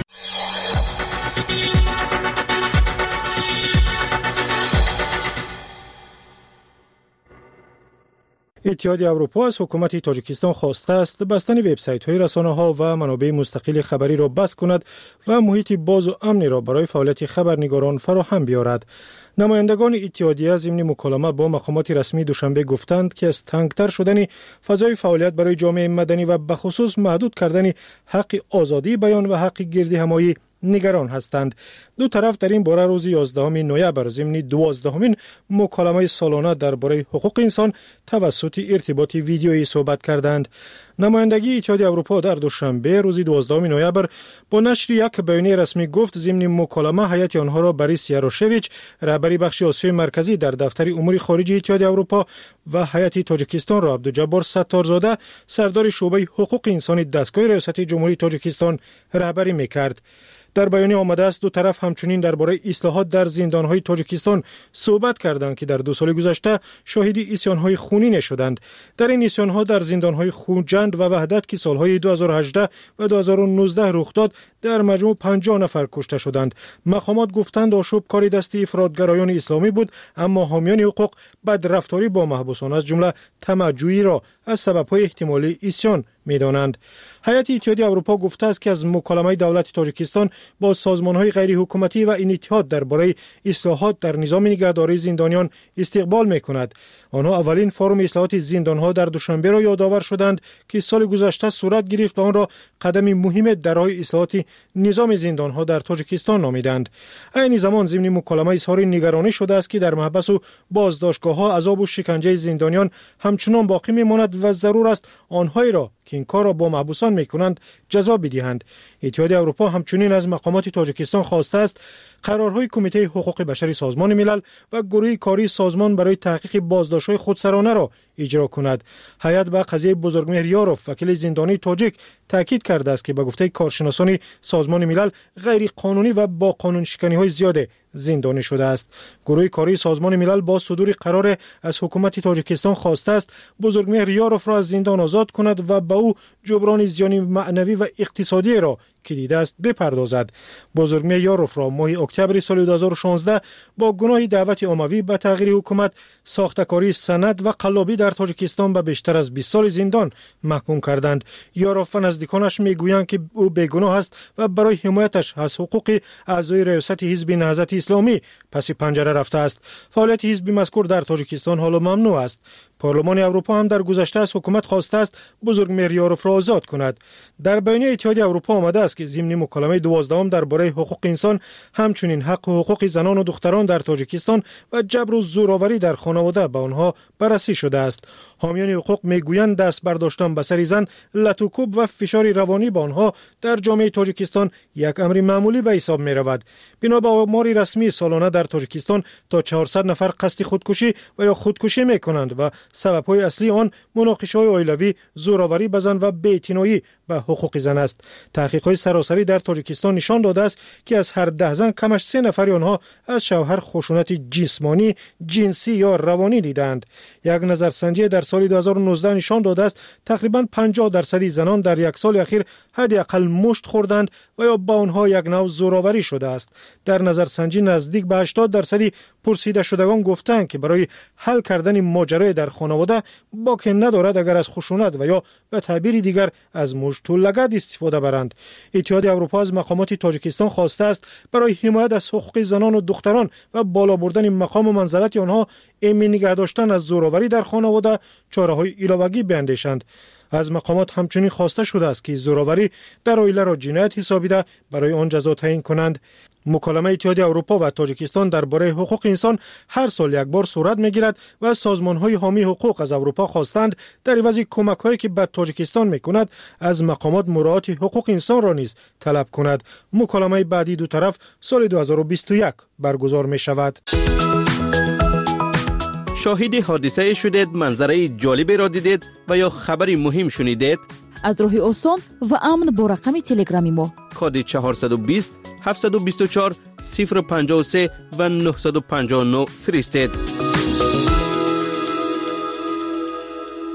اتحادیه اروپا از حکومت تاجیکستان خواسته است بستن وبسایت‌های رسانه‌ها و منابع مستقل خبری را بس کند و محیط باز و امنی را برای فعالیت خبرنگاران فراهم بیارد. نمایندگان اتحادیه ضمن مکالمه با مقامات رسمی دوشنبه گفتند که از تنگتر شدن فضای فعالیت برای جامعه مدنی و بخصوص محدود کردن حق آزادی بیان و حق گردی همایی نگران هستند. دو طرف در این باره روز 11 نوامبر ضمن 12مین مکالمه سالانه درباره حقوق انسان توسط ارتباط ویدیویی صحبت کردند. نمایندگی اتحادیه اروپا در دوشنبه روز 12 نوامبر با نشر یک بیانیه رسمی گفت ضمن مکالمه هیئت آنها را بوریس یاروشویچ رهبر بخش آسیای مرکزی در دفتر امور خارجه اتحادیه اروپا و هیئت تاجیکستان را عبدالجبار ستارزاده سردار شعبه حقوق انسانی دستگاه ریاست جمهوری تاجیکستان رهبری می‌کرد. در بیانیه آمده است دو طرف همچنین درباره اصلاحات در زندان‌های تاجیکستان صحبت کردند که در 2 سال گذشته شاهد عصیان‌های خونین شدند. در این عصیان‌ها در زندان‌های خوجند و وحدت که سال‌های 2018 و 2019 رخ داد در مجموع 50 نفر کشته شدند. مقامات گفتند آشوب کار دست افراطگرایان اسلامی بود، اما حامیان حقوق بدرفتاری با محبوسان از جمله طمع‌جویی را از سبب‌های احتمالی عصیان می‌دانند. هیئت اتحادیه اروپا گفته است که از مکالمه دولت تاجیکستان با سازمان‌های غیر حکومتی و این اتحاد درباره اصلاحات در نظام نگهداری زندانیان استقبال می‌کند. آنها اولین فروم اصلاحات زندان‌ها در دوشنبه را یادآور شدند که سال گذشته صورت گرفت و آن را قدم مهم در راه اصلاحات نظام زندان‌ها در تاجیکستان نامیدند. این زمان ضمن مکالمه اظهار نگرانی شده است که در محبس و بازداشتگاه‌ها عذاب و شکنجه زندانیان همچنان باقی می‌ماند و ضرور است آنهایی را که این کار را با محبوسان می‌کنند جزا بدهند. اتحادیه اروپا همچنین از مقامات تاجیکستان خواسته است قرارهای کمیته حقوق بشر سازمان ملل و گروه کاری سازمان برای تحقیق بازداشت‌های خودسرانه را اجرا کند. هیئت به قضیه بزرگمهر یاروف وکیل زندانی تاجیک تاکید کرده است که به گفته کارشناسان سازمان ملل غیر قانونی و با قانون شکنی‌های زیاد زندانی شده است. گروه کاری سازمان ملل با صدور قرار از حکومت تاجیکستان خواسته است بزرگمهر یاروف را از زندان آزاد کند و به او جبران زیان معنوی و اقتصادی را که دیده است بپردازد. بزرگمهر یاروف را ماه اکتبر سال 2016 با گناه دعوت عمومی به تغییر حکومت، ساختکاری سند و قلابی در تاجیکستان به بیشتر از 20 سال زندان محکوم کردند. یاروف و نزدیکانش میگویند که او بیگناه است و برای حمایتش از حقوق اعضای ریاست حزب نهضت اسلامی پس پنجره رفته است. فعالیت حزب مذکور در تاجیکستان حالا ممنوع است. پارلمان اروپا هم در گذشته از حکومت خواسته است بزرگمهر یاروف را آزاد کند. در بیانیه اتحادیه اروپا آمده است که ضمن مکالمه 12 درباره حقوق انسان همچنین حق و حقوق زنان و دختران در تاجیکستان و جبر و زورآوری در خانواده به آنها بررسی شده است. حامیان حقوق میگویند دست برداشتن به سر زن، لطوکوب و فشار روانی به آنها در جامعه تاجیکستان یک امر معمولی به حساب می رود. بنا به آمار رسمی سالانه در تاجیکستان تا 400 نفر قصد خودکشی و یا خودکشی می کنند و سبب‌های اصلی آن مناقشه‌های عائلوی، زورآوری به زن و بی‌اعتنایی به حقوق زن است. تحقیقات سراسری در تاجیکستان نشان داده است که از هر 10 زن کمش 3 نفر آنها از شوهر خشونت جسمانی، جنسی یا روانی دیدند. یک نظرسنجی در سال 2019 نشان داده است تقریباً 50% زنان در یک سال اخیر حداقل مشت خوردند و یا با آنها یک نوع زورآوری شده است. در نظرسنجی نزدیک به 80% پرسیده شدگان گفتند که برای حل کردن ماجرای در خانواده باکی ندارد اگر از خشونت و یا به تعبیر دیگر از مشت و لگد استفاده برند. اتحادیه اروپا از مقامات تاجیکستان خواسته است برای حمایت از حقوق زنان و دختران و بالا بردن مقام و منزلت آنها ایمن نگه داشتن از زورآوری در خانواده چاره‌های علاوه‌ای بیندیشند. از مقامات همچنین خواسته شده است که زورآوری در عائله را جنایت حسابیده برای آن جزا تعیین کنند. مکالمه اتحادیه اروپا و تاجیکستان درباره حقوق انسان هر سال یک بار صورت می‌گیرد و سازمان‌های حامی حقوق از اروپا خواستند در عوض کمک‌هایی که به تاجیکستان می‌کند از مقامات مراعات حقوق انسان را نیز طلب کند. مکالمه بعدی دو طرف سال 2021 برگزار می‌شود. شاهد حادثه شدید، منظره جالبی را دیدید و یا خبری مهم شنیدید؟ از راه آسان و امن با رقم تلگرامی ما کد 420 724 053 و 959 فرستید.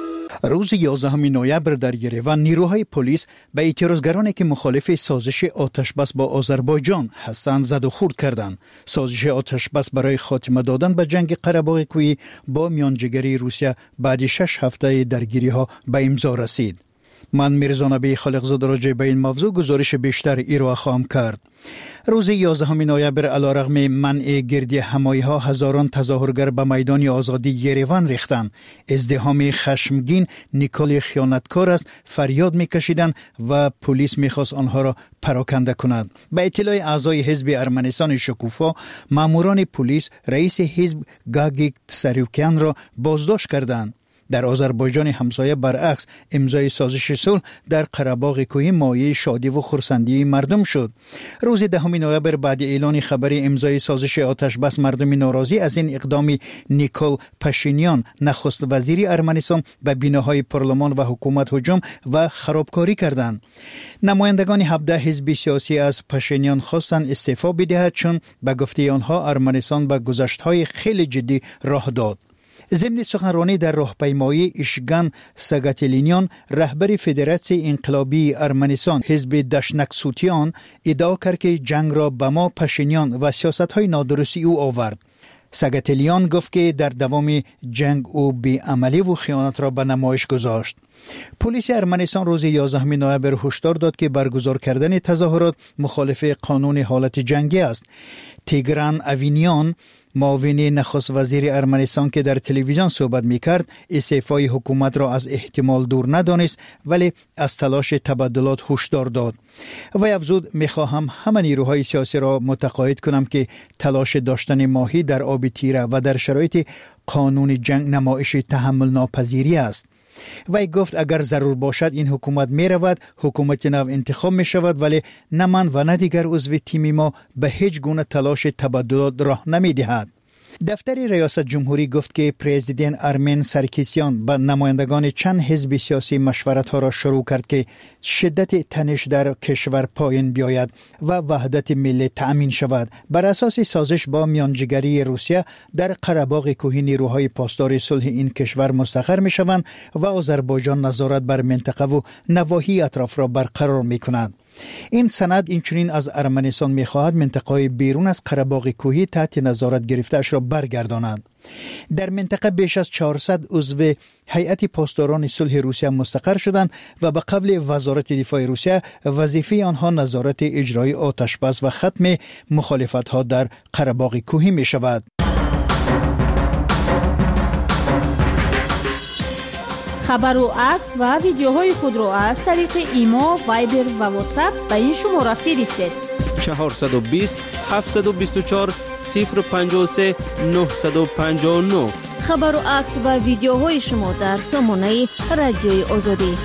روز 11 نوامبر در یریوان نیروهای پلیس به اعتراضگرانی که مخالف سازش آتشبس با آذربایجان هستند زد و خورد کردند. سازش آتشبس برای خاتمه دادن به جنگ قره‌باغ کوهی با میانجیگری روسیه بعد 6 هفته درگیری‌ها به امضا رسید. من میرزا نبی خالقزاده راجع به این موضوع گزارش بیشتر ایرا خواهم کرد. روز 11 نوامبر علیرغم منع گردی همایی‌ها هزاران تظاهرگر به میدان آزادی یریوان ریختند. ازدحام خشمگین نیکول خیانتکار است فریاد میکشیدند و پلیس میخواست آنها را پراکنده کند. به اطلاع اعضای حزب ارمنستان شکوفا، ماموران پلیس رئیس حزب گاگیک ساروکیان را بازداشت کردند. در آذربایجان همسایه برعکس امضای سازش صلح در قره‌باغ کوهی مایه شادی و خرسندی مردم شد. روز 10 نوامبر بعد اعلان خبر امضای سازش آتشبس مردم ناراضی از این اقدام نیکول پاشینیان نخست وزیر ارمنستان به بناهای پارلمان و حکومت هجوم و خرابکاری کردند. نمایندگان 17 حزب سیاسی از پاشینیان خواستند استعفا بدهد چون به گفته آنها ارمنستان به گذشت‌های خیلی جدی راه داد. ضمن سخنرانی در راهپیمایی اشگان ساگاتلینیان رهبر فدراسیون انقلابی ارمنستان حزب دشنکسوتیان ادعا کرد که جنگ را به ما پاشینیان و سیاست‌های نادرستی او آورد. ساگاتلیان گفت که در دوام جنگ او بی‌عملی و خیانت را به نمایش گذاشت. پلیس ارمنستان روز 11 نوامبر هشدار داد که برگزار کردن تظاهرات مخالف قانون حالت جنگی است. تیگران اوینیان معاون نخست وزیر ارمنستان که در تلویزیون صحبت می‌کرد استعفای حکومت را از احتمال دور ندانست ولی از تلاش تبادلات هشدار داد. و افزود می‌خواهم همه نیروهای سیاسی را متقاعد کنم که تلاش داشتن ماهی در آب تیره و در شرایط قانون جنگ نمایش تحمل ناپذیری است. وی گفت اگر ضرور باشد این حکومت می رود، حکومت نو انتخاب می شود ولی نه من و نه دیگر عضو تیم ما به هیچ گونه تلاش تبادلات راه نمی دهد. دفتر ریاست جمهوری گفت که پرزیدنت ارمن سارکیسیان با نمایندگان چند حزب سیاسی مشورت‌ها را شروع کرد که شدت تنش در کشور پایین بیاید و وحدت ملی تأمین شود. بر اساس سازش با میانجیگری روسیه در قره‌باغ کوهی نیروهای پاسدار صلح این کشور مستقر می‌شوند و آذربایجان نظارت بر منطقه و نواحی اطراف را برقرار می‌کند. این سند اینچنین از ارمنستان می‌خواهد منطقه بیرون از قره‌باغ کوهی تحت نظارت گرفته‌اش را برگرداند. در منطقه بیش از 400 عضو هیئت پاسداران صلح روسیه مستقر شدند و به قول وزارت دفاع روسیه وظیفه آنها نظارت اجرای آتشبس و ختم مخالفت‌ها در قره‌باغ کوهی می‌شود. خبر و عکس و ویدیوهای خود را از طریق ایما، وایبر و واتساپ به این شماره فرستید. 420 724 053 959. خبر و عکس و ویدیوهای شما در سامانه رادیوی آزادی.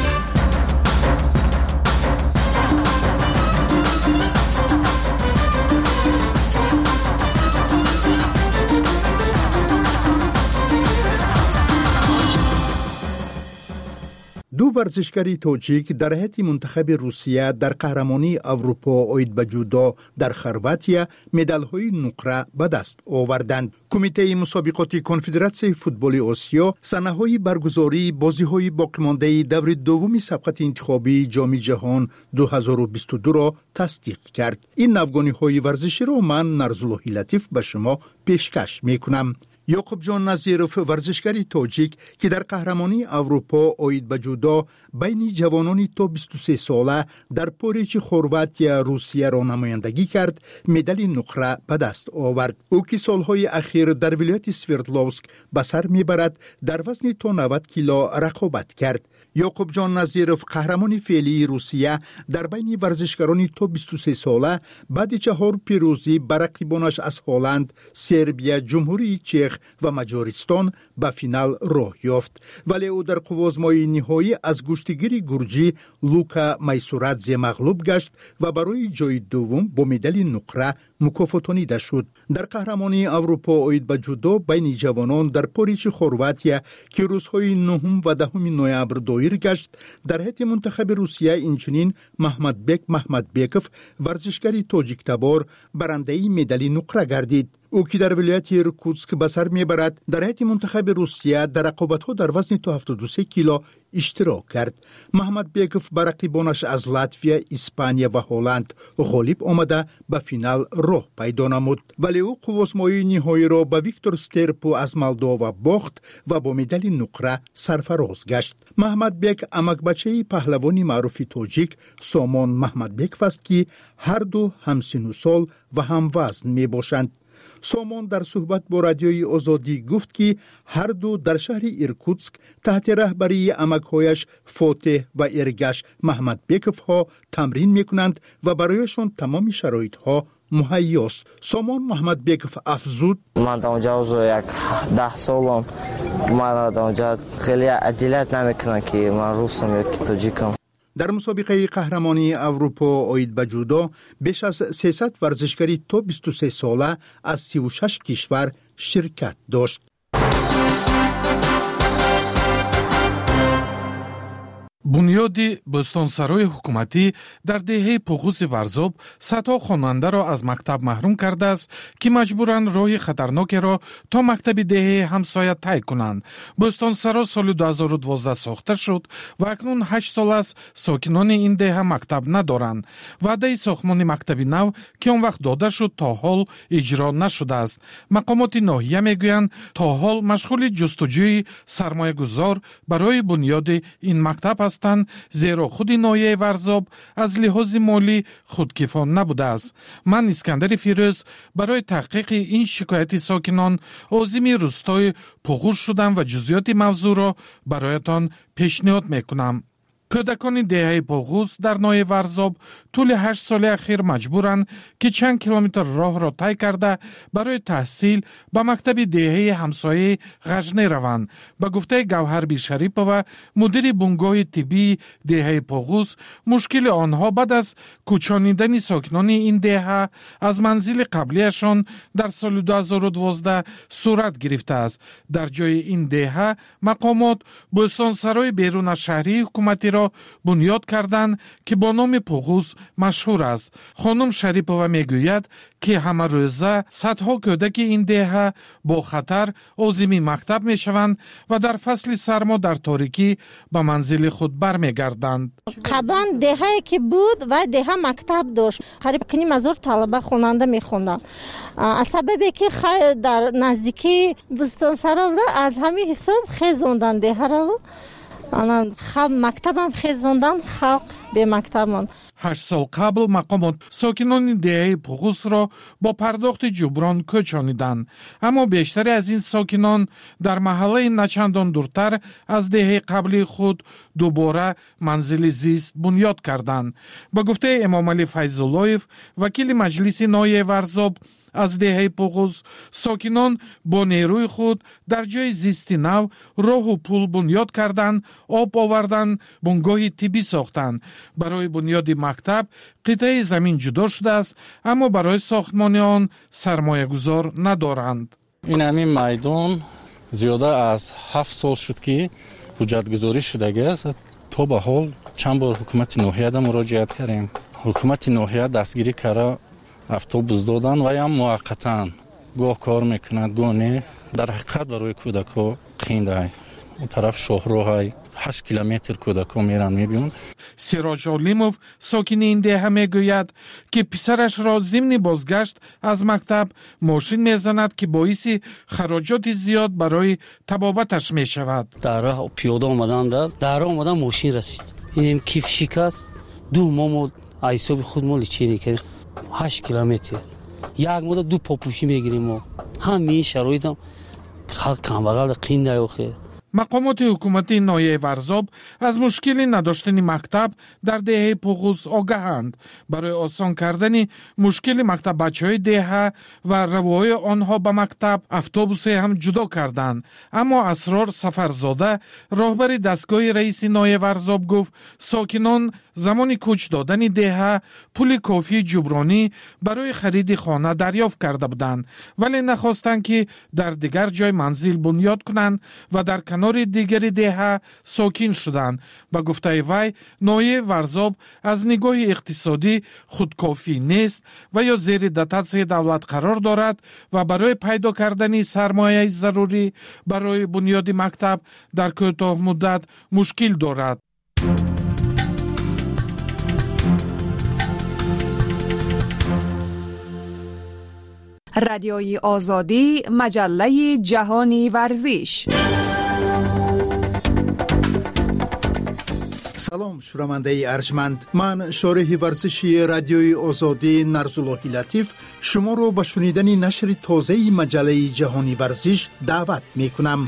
دو ورزشکاری تاجیک در هیئت منتخب روسیه در قهرمانی اروپا آید به جودو در خرواتیا مدال‌های نقره به دست آوردند. کمیته مسابقات کنفدراسیون فوتبال آسیا سنه‌های برگزاری بازی‌های باقی‌مانده دور دوم سبقت انتخابی جام جهان 2022 را تصدیق کرد. این نوگانی‌های ورزشی را من نرزالله لطیف به شما پیشکش می‌کنم. یعقوب جان نظیروف ورزشکاری تاجیک که در قهرمانی اروپا آید به جودو بین جوانان تا 23 ساله در پوریچ خرواتیا روسیه را نمایندگی کرد مدال نقره به دست آورد. او که سالهای اخیر در ولایت سوردلوفسک به سر میبرد در وزن تا 90 کیلو رقابت کرد. یعقوب جان نظیروف قهرمان فعلی روسیه در بین ورزشکاران تا 23 ساله بعد 4 پیروزی بر رقیبانش از هلند، سربیا، جمهوری چک و مجارستان به فینال راه یافت ولی او در قوازمای نهایی از گشتگیر گرجی لوکا میسورادزه مغلوب گشت و برای جای دوم با مدال نقره مکافاتانیده شد. در قهرمانی اروپا اوید به جودو بین جوانان در پاریس خرواتیا که روزهای 9 و 10 نوامبر دایر گشت، در هیئت منتخب روسیه اینچنین محمدبیکوف ورزشکاری تاجیک تبار برنده مدال نقره گردید. او که در ولایت ایرکوتسک به سر میبرد در هیئت منتخب روسیه در رقابت‌ها در وزن تا 73 کیلو اشتراک کرد. محمدبیکوف بر رقیبانش از لاتویا، اسپانیا و هلند غالب آمده به فینال راه پیدا نمود، ولی او قوزمایی نهایی را به ویکتور سترپو از مولداوا باخت و با مدال نقره سرفراز گشت. محمدبیک امک بچه پهلوانی معروف تاجیک سامان محمدبیکوف است که هر دو هم سن و سال و هم وزن می باشند. سامان در صحبت با رادیوی آزادی گفت که هر دو در شهر ایرکوتسک تحت رهبری عمک‌هایش فاتح و ارگش محمدبیکوف ها تمرین میکنند و برایشان تمام شرایط ها مهیاست. سامان محمدبیکوف افزود: من در اونجا 10 سالم، من در اونجا خیلی عدالت نمیکنن که من روسم یا که تاجیکم. در مسابقه قهرمانی اروپا اوید به جودو بیش از 300 ورزشکاری تا 23 ساله از 36 کشور شرکت داشت. бунёди бӯстонсарои ҳукуматӣ дар деҳаи пуғузи варзоб садҳо хонандаро аз мактаб маҳрум кардааст, ки маҷбуранд роҳи хатарнокеро то мактаби деҳаи ҳамсоя тай кунанд. бӯстонсаро соли 2012 сохта шуд ва акнун 8 сол аст сокинони ин деҳа мактаб надоранд. ваъдаи сохтмони мактаби нав, ки он вақт дода шуд, то ҳол иҷро нашудааст. мақомоти ноҳия мегӯянд, то ҳол машғули ҷустуҷӯи сармоягузор барои бунёди ин мактаб ҳастанд, зеро худи ноҳияи варзоб аз лиҳози молӣ худкифон набудааст. ман искандари фирӯз барои таҳқиқи ин шикояти сокинон озими рӯстои пуғуз шудам ва ҷузъиёти мавзӯъро бароятон пешниҳод мекунам. кӯдакони деҳаи пуғуз дар ноҳияи варзоб тӯли 8 соли ахир маҷбуранд, ки чанд километр роҳро тай карда барои таҳсил ба мактаби деҳаи ҳамсояи ғажнӣ раванд. ба гуфтаи Гавҳарби Шарипова, мудири бунгоҳи тиббии деҳаи пуғуз, мушкили онҳо баъд аз кӯчонидани сокинони ин деҳа аз манзили қаблияшон дар соли 2012 сурат гирифтааст. дар ҷои ин деҳа мақомот бӯстонсарои берунашаҳрии ҳукуматиро бунёд карданд, ки бо номи пуғуз машҳур аст. хонум Шарипова мегӯяд, ки ҳамарӯза садҳо кӯдаки ин деҳа бо хатар озими мактаб мешаванд ва дар фасли сармо дар торикӣ ба манзили худ бармегарданд. қаблан деҳае ки буд ва деҳа мактаб дошт. қариб 1000 талаба хонанда мехонданд. аз сабабе ки дар наздикии бӯстонсаро аз ҳамин ҳисоб хезондан деҳаро, мактабам хезондан, халқ бемактаб монд. 8 сол қабл мақомот сокинони деҳаи пуғузро бо пардохти ҷуброн кӯчониданд, аммо бештари аз ин сокинон дар маҳаллаи начандон дуртар аз деҳаи қаблии худ дубора манзили зист бунёд карданд. ба гуфтаи Эмомалӣ Файзуллоев, вакили маҷлиси ноҳияи варзоб, аз деҳаи пуғуз сокинон бо нерӯи худ дар ҷои зисти нав роҳу пул бунёд карданд, об оварданд, бунгоҳи тиббӣ сохтанд. барои бунёди мактаб қитъаи замин ҷудо шудааст, аммо барои сохтмони он сармоягузор надоранд. ин ҳамин майдон зиёда аз 7 сол шуд ки ҳуҷҷатгузорӣ шудагааст. то ба ҳол чанд бор ҳукумати ноҳияда муроҷиат кардем. ҳукумати ноҳия дастгирӣ кара автобус додан ва ям муваққатан гоҳ кор мекунад, гоҳ не. дар ҳақиқат барои кӯдакҳо қиндай он тараф шоҳроҳай 8 километр кӯдакҳо меран мебинанд. Сироҷ Олимов, сокини ин деҳа, мегӯяд, ки писарашро зимни бозгашт аз мактаб мошин мезанад, ки боиси хароҷоти зиёд барои табобаташ мешавад. дар роҳ пиёда омаданда, дар роҳ омадан мошин расид. инем киф шикаст. 2 моҳ мо айсоби худ мо личини кардем. 8 километр. як мода 2 попуши мегирем мо. ҳамин шароитам халқ камбағал қиндай охир. مقامات حکومتی ناحیه ورزاب از مشکل نداشتن مکتب در دهه پوغوز آگاهند. برای آسان کردن مشکل مکتب بچه‌های دهه و روای آنها به مکتب اتوبوس هم جدا کردند. اما اسرار سفرزاده راهبر دستگاه رئیس ناحیه ورزاب گفت ساکنان زمان کوچ دادن دهه پول کافی جبرانی برای خرید خانه دریافت کرده بودند، ولی نخواستند که در دیگر جای منزل بنیاد کنند و در کنار دیگری دهه ساکن شدند. به گفته وی ناحیه ورزاب از نگاه اقتصادی خودکافی نیست و یا زیر دتاتسیای دولت قرار دارد و برای پیدا کردن سرمایه ضروری برای بنیاد مکتب در کوتاه مدت مشکل دارد. رادیوی آزادی، مجله جهانی ورزش. سلام شنونده ارجمند، من شارح ورزشی رادیوی آزادی نرزاللهی لطیف شما رو به شنیدن نشر تازه مجله جهانی ورزش دعوت می کنم.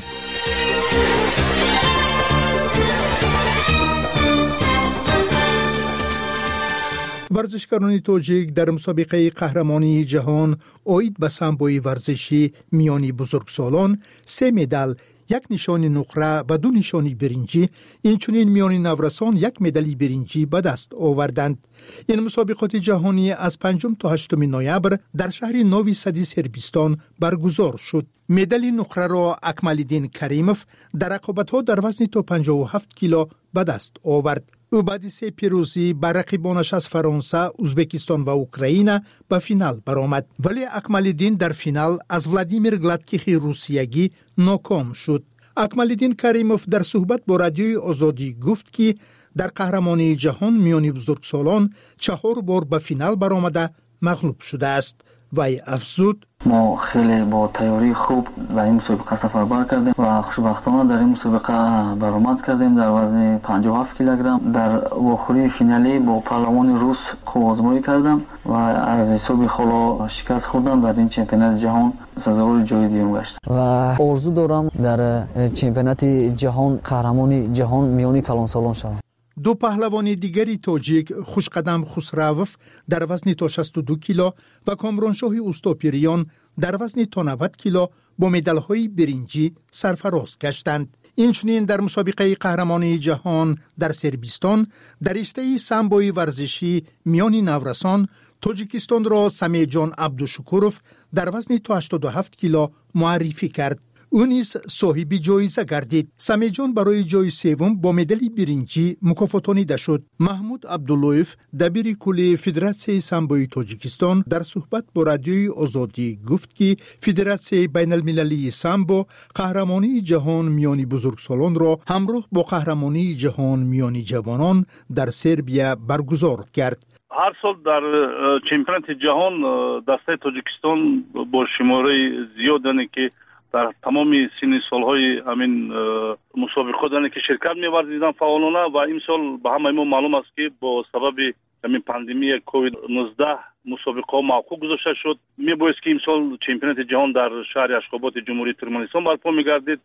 ورزشکاران تاجیک در مسابقه قهرمانی جهان عاید به سامبوی ورزشی میانی بزرگسالان 3 مدال، 1 نشان نقره و 2 نشانی برنجی، اینچنین میانی نورسان 1 مدال برنجی به دست آوردند. این مسابقات جهانی از 5 تا 8 نوامبر در شهر نوی سدی سربستان برگزار شد. مدال نقره را اکمالدین کریموف در رقابت‌ها در وزن تا 57 کیلو به دست آورد. او بعد 3 پیروزی بر رقیبانش از فرانسه، ازبکستان و اوکراین به فینال برآمد، ولی اکمالدین در فینال از ولادیمیر گلادکیخ روسیایی ناکام شد. اکمالدین کریموف در صحبت با رادیوی آزادی گفت که در قهرمانی جهان میان بزرگسالان 4 بار به فینال برآمده مغلوب شده است. وی افزود ما خیلی با تیاری خوب به این مسابقه سفر کردیم و خوشبختانه در این مسابقه برآمد کردیم. در وزن 57 کیلوگرم در آخری فینالی با پهلوان روس خوب آزمایی کردم و از حساب خلا شکست خوردم. در این چمپیونات جهان سزاوار جای دوم گشتم و آرزو دارم در چمپیونات جهان قهرمان جهان میانی کلانسالان شوم. 2 پهلوان دیگری تاجیک خوشقدم خسروف در وزن تا 62 کیلو و کامرانشاه اوستاپیریان در وزن تا 90 کیلو با مدال‌های برنجی سرفراز گشتند. اینچنین در مسابقه قهرمانی جهان در سربستان در رشته سامبوی ورزشی میانی نورسان تاجیکستان را سمیجان عبدوشکوروف در وزن تا 87 کیلو معرفی کرد. او نیز صاحب جایزه گردید. سمیجان برای جای سوم با مدال برنجی مکافاتانیده شد. محمود عبداللهیف دبیر کل فدراسیون سامبوی تاجیکستان در صحبت با رادیوی آزادی گفت که فدراسیون بین المللی سامبو قهرمانی جهان میانی بزرگسالان را همراه با قهرمانی جهان میانی جوانان در سربیا برگزار کرد. هر سال در چمپیونات جهان دسته تاجیکستان با شماره زیادی که در تمام سن سالهای همین مسابقات که شرکت می‌ورزیدن فعالانه و این سال به همه ما معلوم است که با سبب همین پاندمی کووید 19 مسابقه موقوف گذاشته شد. میبایست که این سال چمپیونات جهان در شهر اشخابات جمهوری ترکمنستان برپا می‌گردید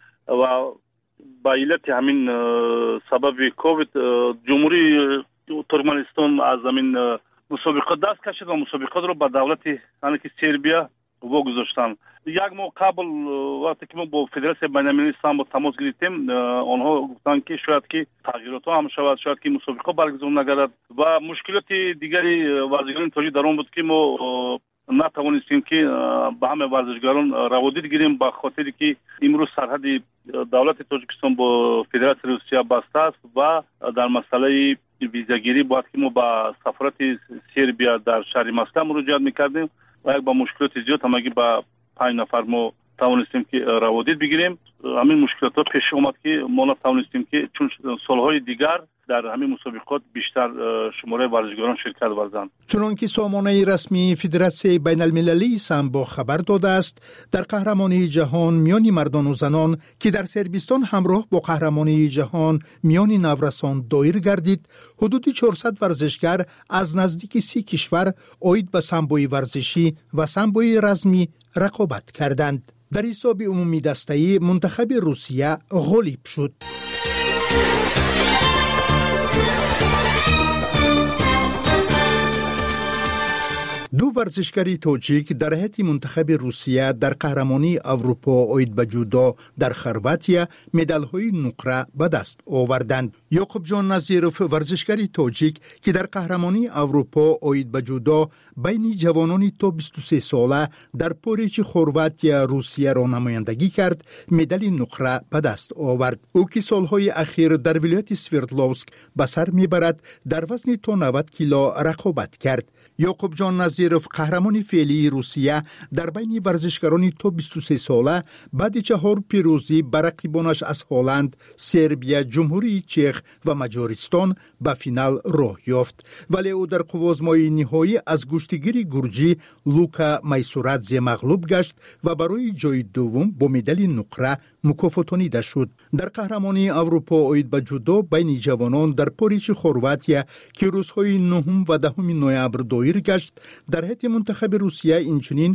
و با علت همین سبب کووید جمهوری ترکمنستان از همین مسابقات دست کشید و مسابقات را به دولت سربیا واگذاشتند. 1 ماه قبل وقتی که ما با فدراسیون بین المللی سامبو تماس گرفتیم، آنها گفتند که شاید که تغییرات هم شود، شاید که مسابقه برگزار نگردد و مشکلات دیگری ورزشکاران تاجیک در آن بود که ما نتوانستیم که به همه ورزشکاران روادید گیریم به خاطر که امروز سرحد دولت تاجیکستان با فدراسیون روسیه بسته است و در مسئله ویزاگیری باید که ما با سفارت سربیا در شهر مسکو مراجعت میکردیم و یک با مشکلات زیاد هم اگه با 5 نفر ما توانستیم که روادید بگیریم. همین مشکلات ها پیش اومد که ما نتوانستیم که چون سالهای دیگر در همین مسابقات بیشتر شماره ورزشکاران شرکت ورزند. چنانکه سامانه رسمی فدراسیون بین المللی سامبو خبر داده است، در قهرمانی جهان میان مردان و زنان که در سربستان همراه با قهرمانی جهان میان نورسان دایر گردید، حدود 400 ورزشکار از نزدیک 30 کشور عاید به سامبوی ورزشی و سامبوی رزمی رقابت کردند. در حساب عمومی دسته‌ای منتخب منتخب روسیه غالب شد. دو ورزشکاری تاجیک در هیئت منتخب روسیه در قهرمانی اروپا اوید به جودو در خرواتیا مدال‌های نقره به دست آوردند. یعقوب جان نظیروف ورزشکاری تاجیک که در قهرمانی اروپا اوید به جودو بین جوانان تا 23 ساله در پوریچ خرواتیا روسیه را نمایندگی کرد، مدال نقره به دست آورد. او که سالهای اخیر در ولایت سوردلوفسک به سر میبرد در وزن تا 90 کیلو رقابت کرد. یعقوب جان نظیروف قهرمان فعلی روسیه در بین ورزشکاران تا 23 ساله بعد 4 پیروزی بر رقیبانش از هلند، سربیا، جمهوری چک و مجارستان به فینال راه یافت، ولی او در قوازمای نهایی از گشتگیر گرجی لوکا میسورادزه مغلوب گشت و برای جای دوم با مدال نقره مکافاتانیده شد. در قهرمانی اروپا اوید به جودو بین جوانان در پوریچ خرواتیا که روزهای 9 و 10 نوامبر دایر گشت، در هیئت منتخب روسیه اینچنین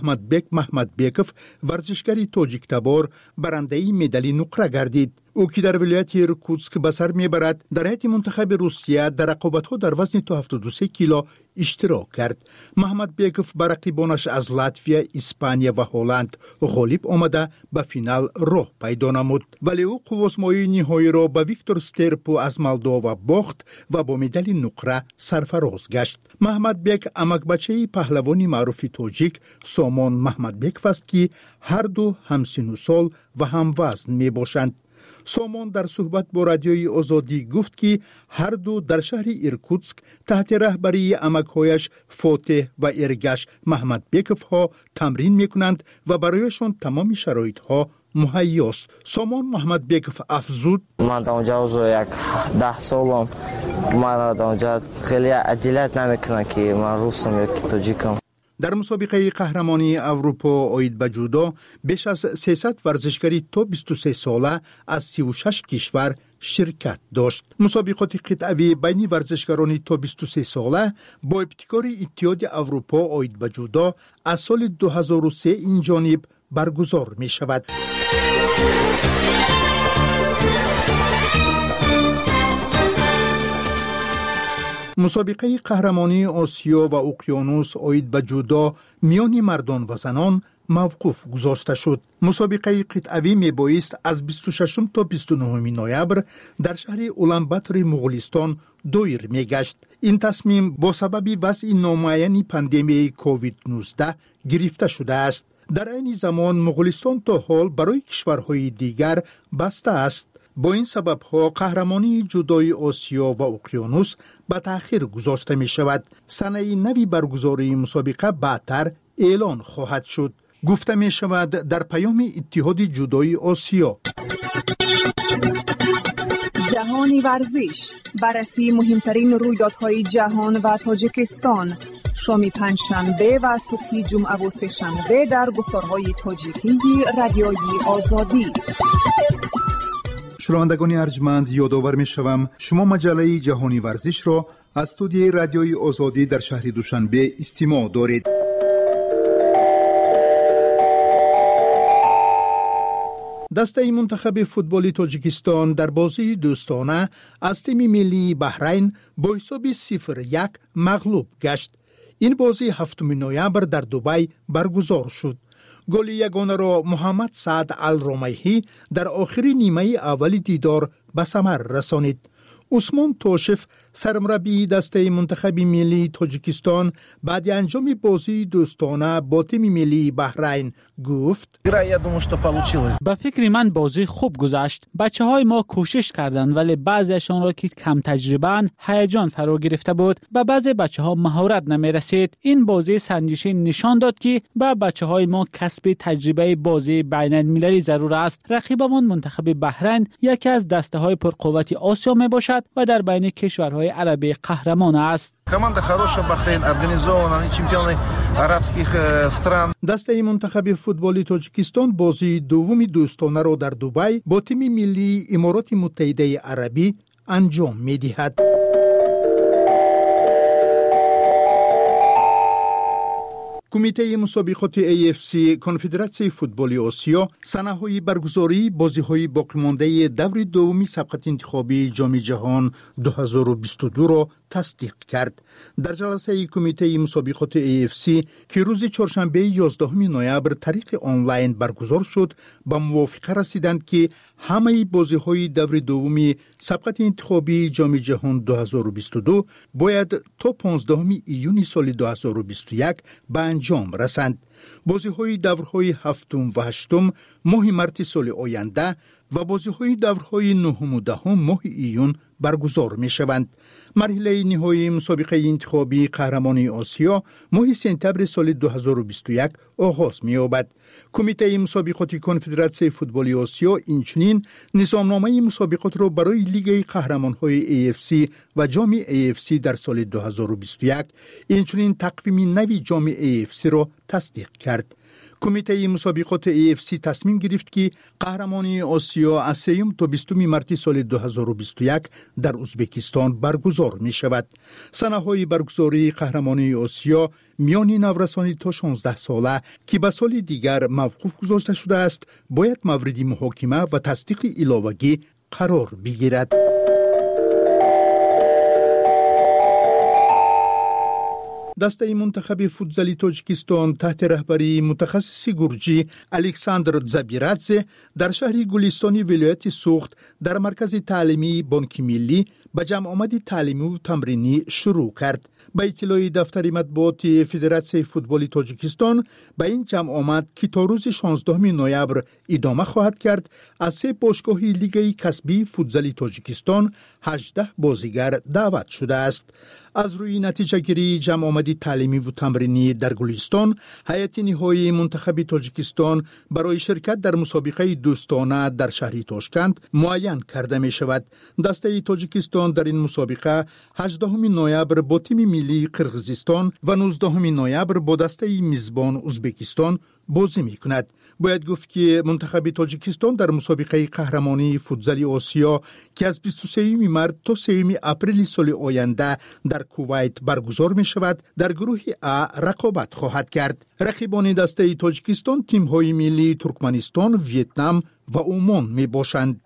محمدبیکوف ورزشکاری تاجیک تبار برنده مدال نقره گردید. او که در ولایت ایرکوتسک به سر میبرد در هیئت منتخب روسیه در رقابت‌ها در وزن تا 73 کیلو اشتراک کرد. محمدبیکوف بر رقیبانش از لاتویا، اسپانیا و هلند غالب آمده به فینال راه پیدا نمود، ولی او قوازمای نهایی را به ویکتور سترپو از مولداوا باخت و با مدال نقره سرفراز گشت. محمدبیک امک بچه پهلوانی معروف تاجیک سامان محمدبیکوف است که هر دو همسن و سال و هم وزن می باشند. سامان در صحبت با رادیوی آزادی گفت که هر دو در شهر ایرکوتسک تحت رهبری عمک‌هایش فاتح و ارگش محمدبیکوف ها تمرین میکنند و برایشان تمام شرایط ها مهیاست. سامان محمدبیکوف افزود: من در اونجا از 10 سالم، من در اونجا خیلی عدالت نمیکنن که من روسم یا که تاجیکم. در مسابقه قهرمانی اروپا اوید به جودو بیش از 300 ورزشکاری تا 23 ساله از 36 کشور شرکت داشت. مسابقات قطعی بین ورزشکاران تا 23 ساله با ابتکار اتحاد اروپا اوید به جودو از سال 2003 این جانب برگزار می شود. مسابقه قهرمانی آسیا و اقیانوس اوید به جودو میان مردان و زنان موقوف گذاشته شد. مسابقه قطعی می بایست از 26 تا 29 نوامبر در شهر اولانباتر مغولستان دایر می گشت. این تصمیم با سبب وضع نامعین پاندمی کووید 19 گرفته شده است. در این زمان مغولستان تا حال برای کشورهای دیگر بسته است. با این سبب ها قهرمانی جودوی آسیا و اقیانوس به تأخیر گذاشته می شود. سنه نوی برگزاری مسابقه بعدتر اعلان خواهد شد. گفته می شود در پیام اتحاد جودوی آسیا. جهانی ورزش، بررسی مهمترین رویدادهای جهان و تاجیکستان، شام پنجشنبه و صبح جمعه و سه‌شنبه در گفتارهای تاجیکی رادیوی آزادی. شنوندگان ارجمند، یادآور می‌شوم شما مجله جهانی ورزش را از استودیوی رادیوی آزادی در شهر دوشنبه استماع دارید. دسته منتخب فوتبال تاجیکستان در بازی دوستانه از تیم ملی بحرین با حساب 0-1 مغلوب گشت. این بازی 7 نوامبر در دبی برگزار شد. گل یگانه را محمد سعد الرمیحی در آخر نیمه اول دیدار به ثمر رسانید. عثمان توشف سرمربی دسته منتخب ملی تاجیکستان بعد انجام بازی دوستانه با تیم ملی بحرین گفت: به فکر من بازی خوب گذشت. بچه‌های ما کوشش کردند ولی بعضیشان را که کم تجربه‌اند هیجان فرا گرفته بود و بعضی بچه‌ها مهارت نمی‌رسید. این بازی سنجشی نشان داد که به بچه‌های ما کسب تجربه بازی بین‌المللی ضرور است. رقیبمان منتخب بحرین یکی از دسته‌های پرقوت آسیا میباشد و در بین کشورهای عربی قهرمان است. دسته منتخب فوتبال تاجیکستان بازی دوم دوستانه را در دبی با تیم ملی امارات متحده عربی انجام می‌دهد. کمیته مسابقات AFC کنفدراسیون فوتبال آسیا سنه‌های برگزاری بازی‌های باقی‌مانده دور دومی سبقت انتخابی جام جهان 2022 را تصدیق کرد. در جلسه کمیته مسابقات AFC که روز چهارشنبه 11 نوامبر طریق آنلاین برگزار شد، به موافقه رسیدند که همه بازی‌های دور دومی سبقت انتخابی جام جهان 2022 باید تا 15 ایون سال 2021 به انجام رسند. بازی‌های دورهای هفتم و هشتم ماه مارس سال آینده و بازی‌های دورهای نهم و دهم ماه ایون برگزار می‌شوند. مرحله نهایی مسابقه انتخابی قهرمانی آسیا ماه سپتامبر سال 2021 آغاز می‌یابد. کمیته مسابقات کنفدراسیون فوتبال آسیا اینچنین نظامنامه مسابقات را برای لیگ قهرمان‌های AFC و جام AFC در سال 2021 اینچنین تقویم نوی جام AFC را تصدیق کرد. کمیته مسابقات AFC تصمیم گرفت که قهرمانی آسیا از 3 تا 20 مارس سال 2021 در ازبکستان برگزار می شود. سنه‌های برگزاری قهرمانی آسیا میان نورسانی تا 16 ساله که به سال دیگر موقوف گذاشته شده است، باید مورد محاکمه و تصدیق علاوگی قرار بگیرد. دسته منتخب فوتزالی تاجیکستان تحت رهبری متخصص گرجی الکساندر زابیرادزه در شهر گلستانی ولایت سوخت در مرکز تعلیمی بانک ملی به جمع آمد تعلیمی و تمرینی شروع کرد. به اطلاع دفتر مطبوعات فدراسیون فوتبال تاجیکستان، به این جمع آمد که تا روز 16 نوامبر ادامه خواهد کرد، از 3 باشگاه لیگ کسبی فوتزالی تاجیکستان 18 بازیگر دعوت شده است. از روی نتیجه گیری جمع آمدی تعلیمی و تمرینی در گلستان، هیئت نهایی منتخب تاجیکستان برای شرکت در مسابقه دوستانه در شهر تاشکند معین کرده می شود. دسته تاجیکستان در این مسابقه 18 نوامبر با تیم ملی قرقیزستان و 19 نوامبر با دسته میزبان ازبکستان بازی می کند. باید گفت که منتخب تاجیکستان در مسابقه قهرمانی فوتزال آسیا که از 23 مارس تا 3 اپریل سال آینده در کویت برگزار می شود، در گروه A رقابت خواهد کرد. رقیبان دسته تاجیکستان تیم‌های ملی ترکمنستان، ویتنام و عمان می باشند.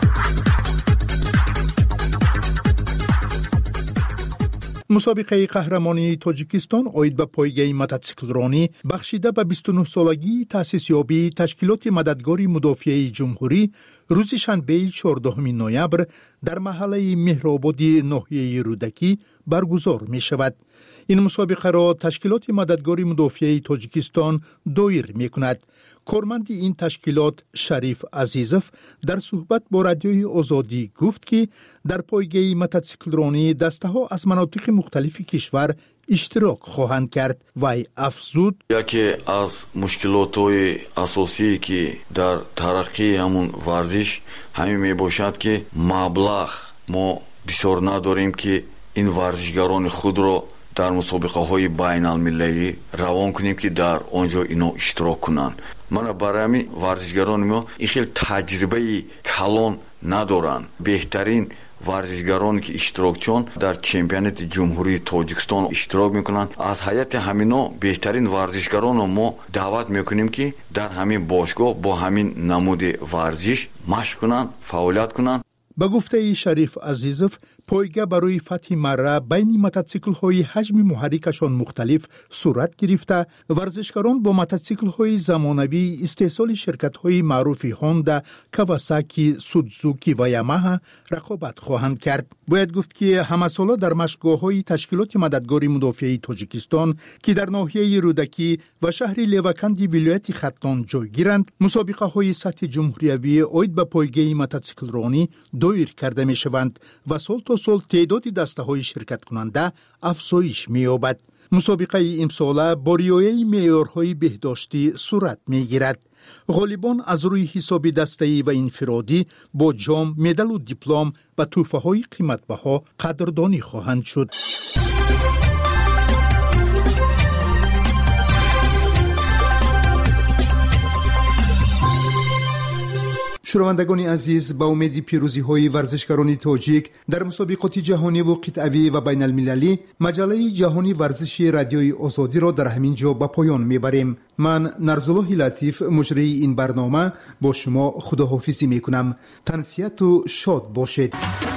مسابقه قهرمانی تاجیکستان عاید به پایگاه موتورسیکلرانی بخشیده به 29 سالگی تأسیس یابی تشکیلات مددگار مدافع جمهوری روز شنبه 14 نوامبر در محله مهرآباد ناحیه رودکی برگزار می شود. این مسابقه را تشکیلات مددگار مدافع تاجیکستان دایر می کند. کارمند این تشکیلات شریف عزیزوف در صحبت با رادیوی آزادی گفت که در پایگاه موتورسیکلرانی دسته ها از مناطق مختلف کشور اشتراک خواهند کرد. وی افزود: یکی از مشکلات‌های اساسی که در ترقی همون ورزش همین می باشد که مبلغ ما بسیار نداریم که این ورزشگران خود را در مسابقه های بین المللی روان کنیم که در آنجا اینا اشتراک کنند. من برای همین ورزشگران ما این خیلی تجربه کلان ندارن. بهترین ورزشگرانی که اشتراک چون در چمپیونات جمهوری تاجیکستان اشتراک میکنن، از هیئت همینا بهترین ورزشگران ما دعوت میکنیم که در همین باشگاه با همین نمود ورزش مشق کنن، فعالیت کنن. به گفته شریف عزیزوف، پایگاه برای فتح مره بین موتورسیکل های حجم محرکشان مختلف صورت گرفته، ورزشکاران با موتورسیکل های زمانوی استحصال شرکت های معروف هوندا، کواساکی، سوزوکی و یاماها رقابت خواهند کرد. باید گفت که همه ساله در مشقگاه های تشکیلات مددگار مدافع تاجیکستان که در ناحیه رودکی و شهر لیوکندی ولایت ختان جای گیرند، مسابقه های سطح جمهوری عاید به پایگاه موتورسیکلرانی دایر کرده می شوند و سال تا سال تعداد دسته های شرکت کننده افزایش می یابد. مسابقه امساله با رعایت معیارهای بهداشتی صورت می گیرد. غالبان از روی حساب دسته‌ای و انفرادی با جام، مدال و دیپلم و تحفه های قیمت‌بها قدردانی خواهند شد. شنوندگان عزیز، با امید پیروزی‌های ورزشکاران تاجیک در مسابقات جهانی و قطعی و بین المللی، مجله جهانی ورزشی رادیوی آزادی را در همین جا به پایان میبریم. من نرزالله لطیف مجری این برنامه با شما خداحافظی میکنم. تنسیت و شاد باشید.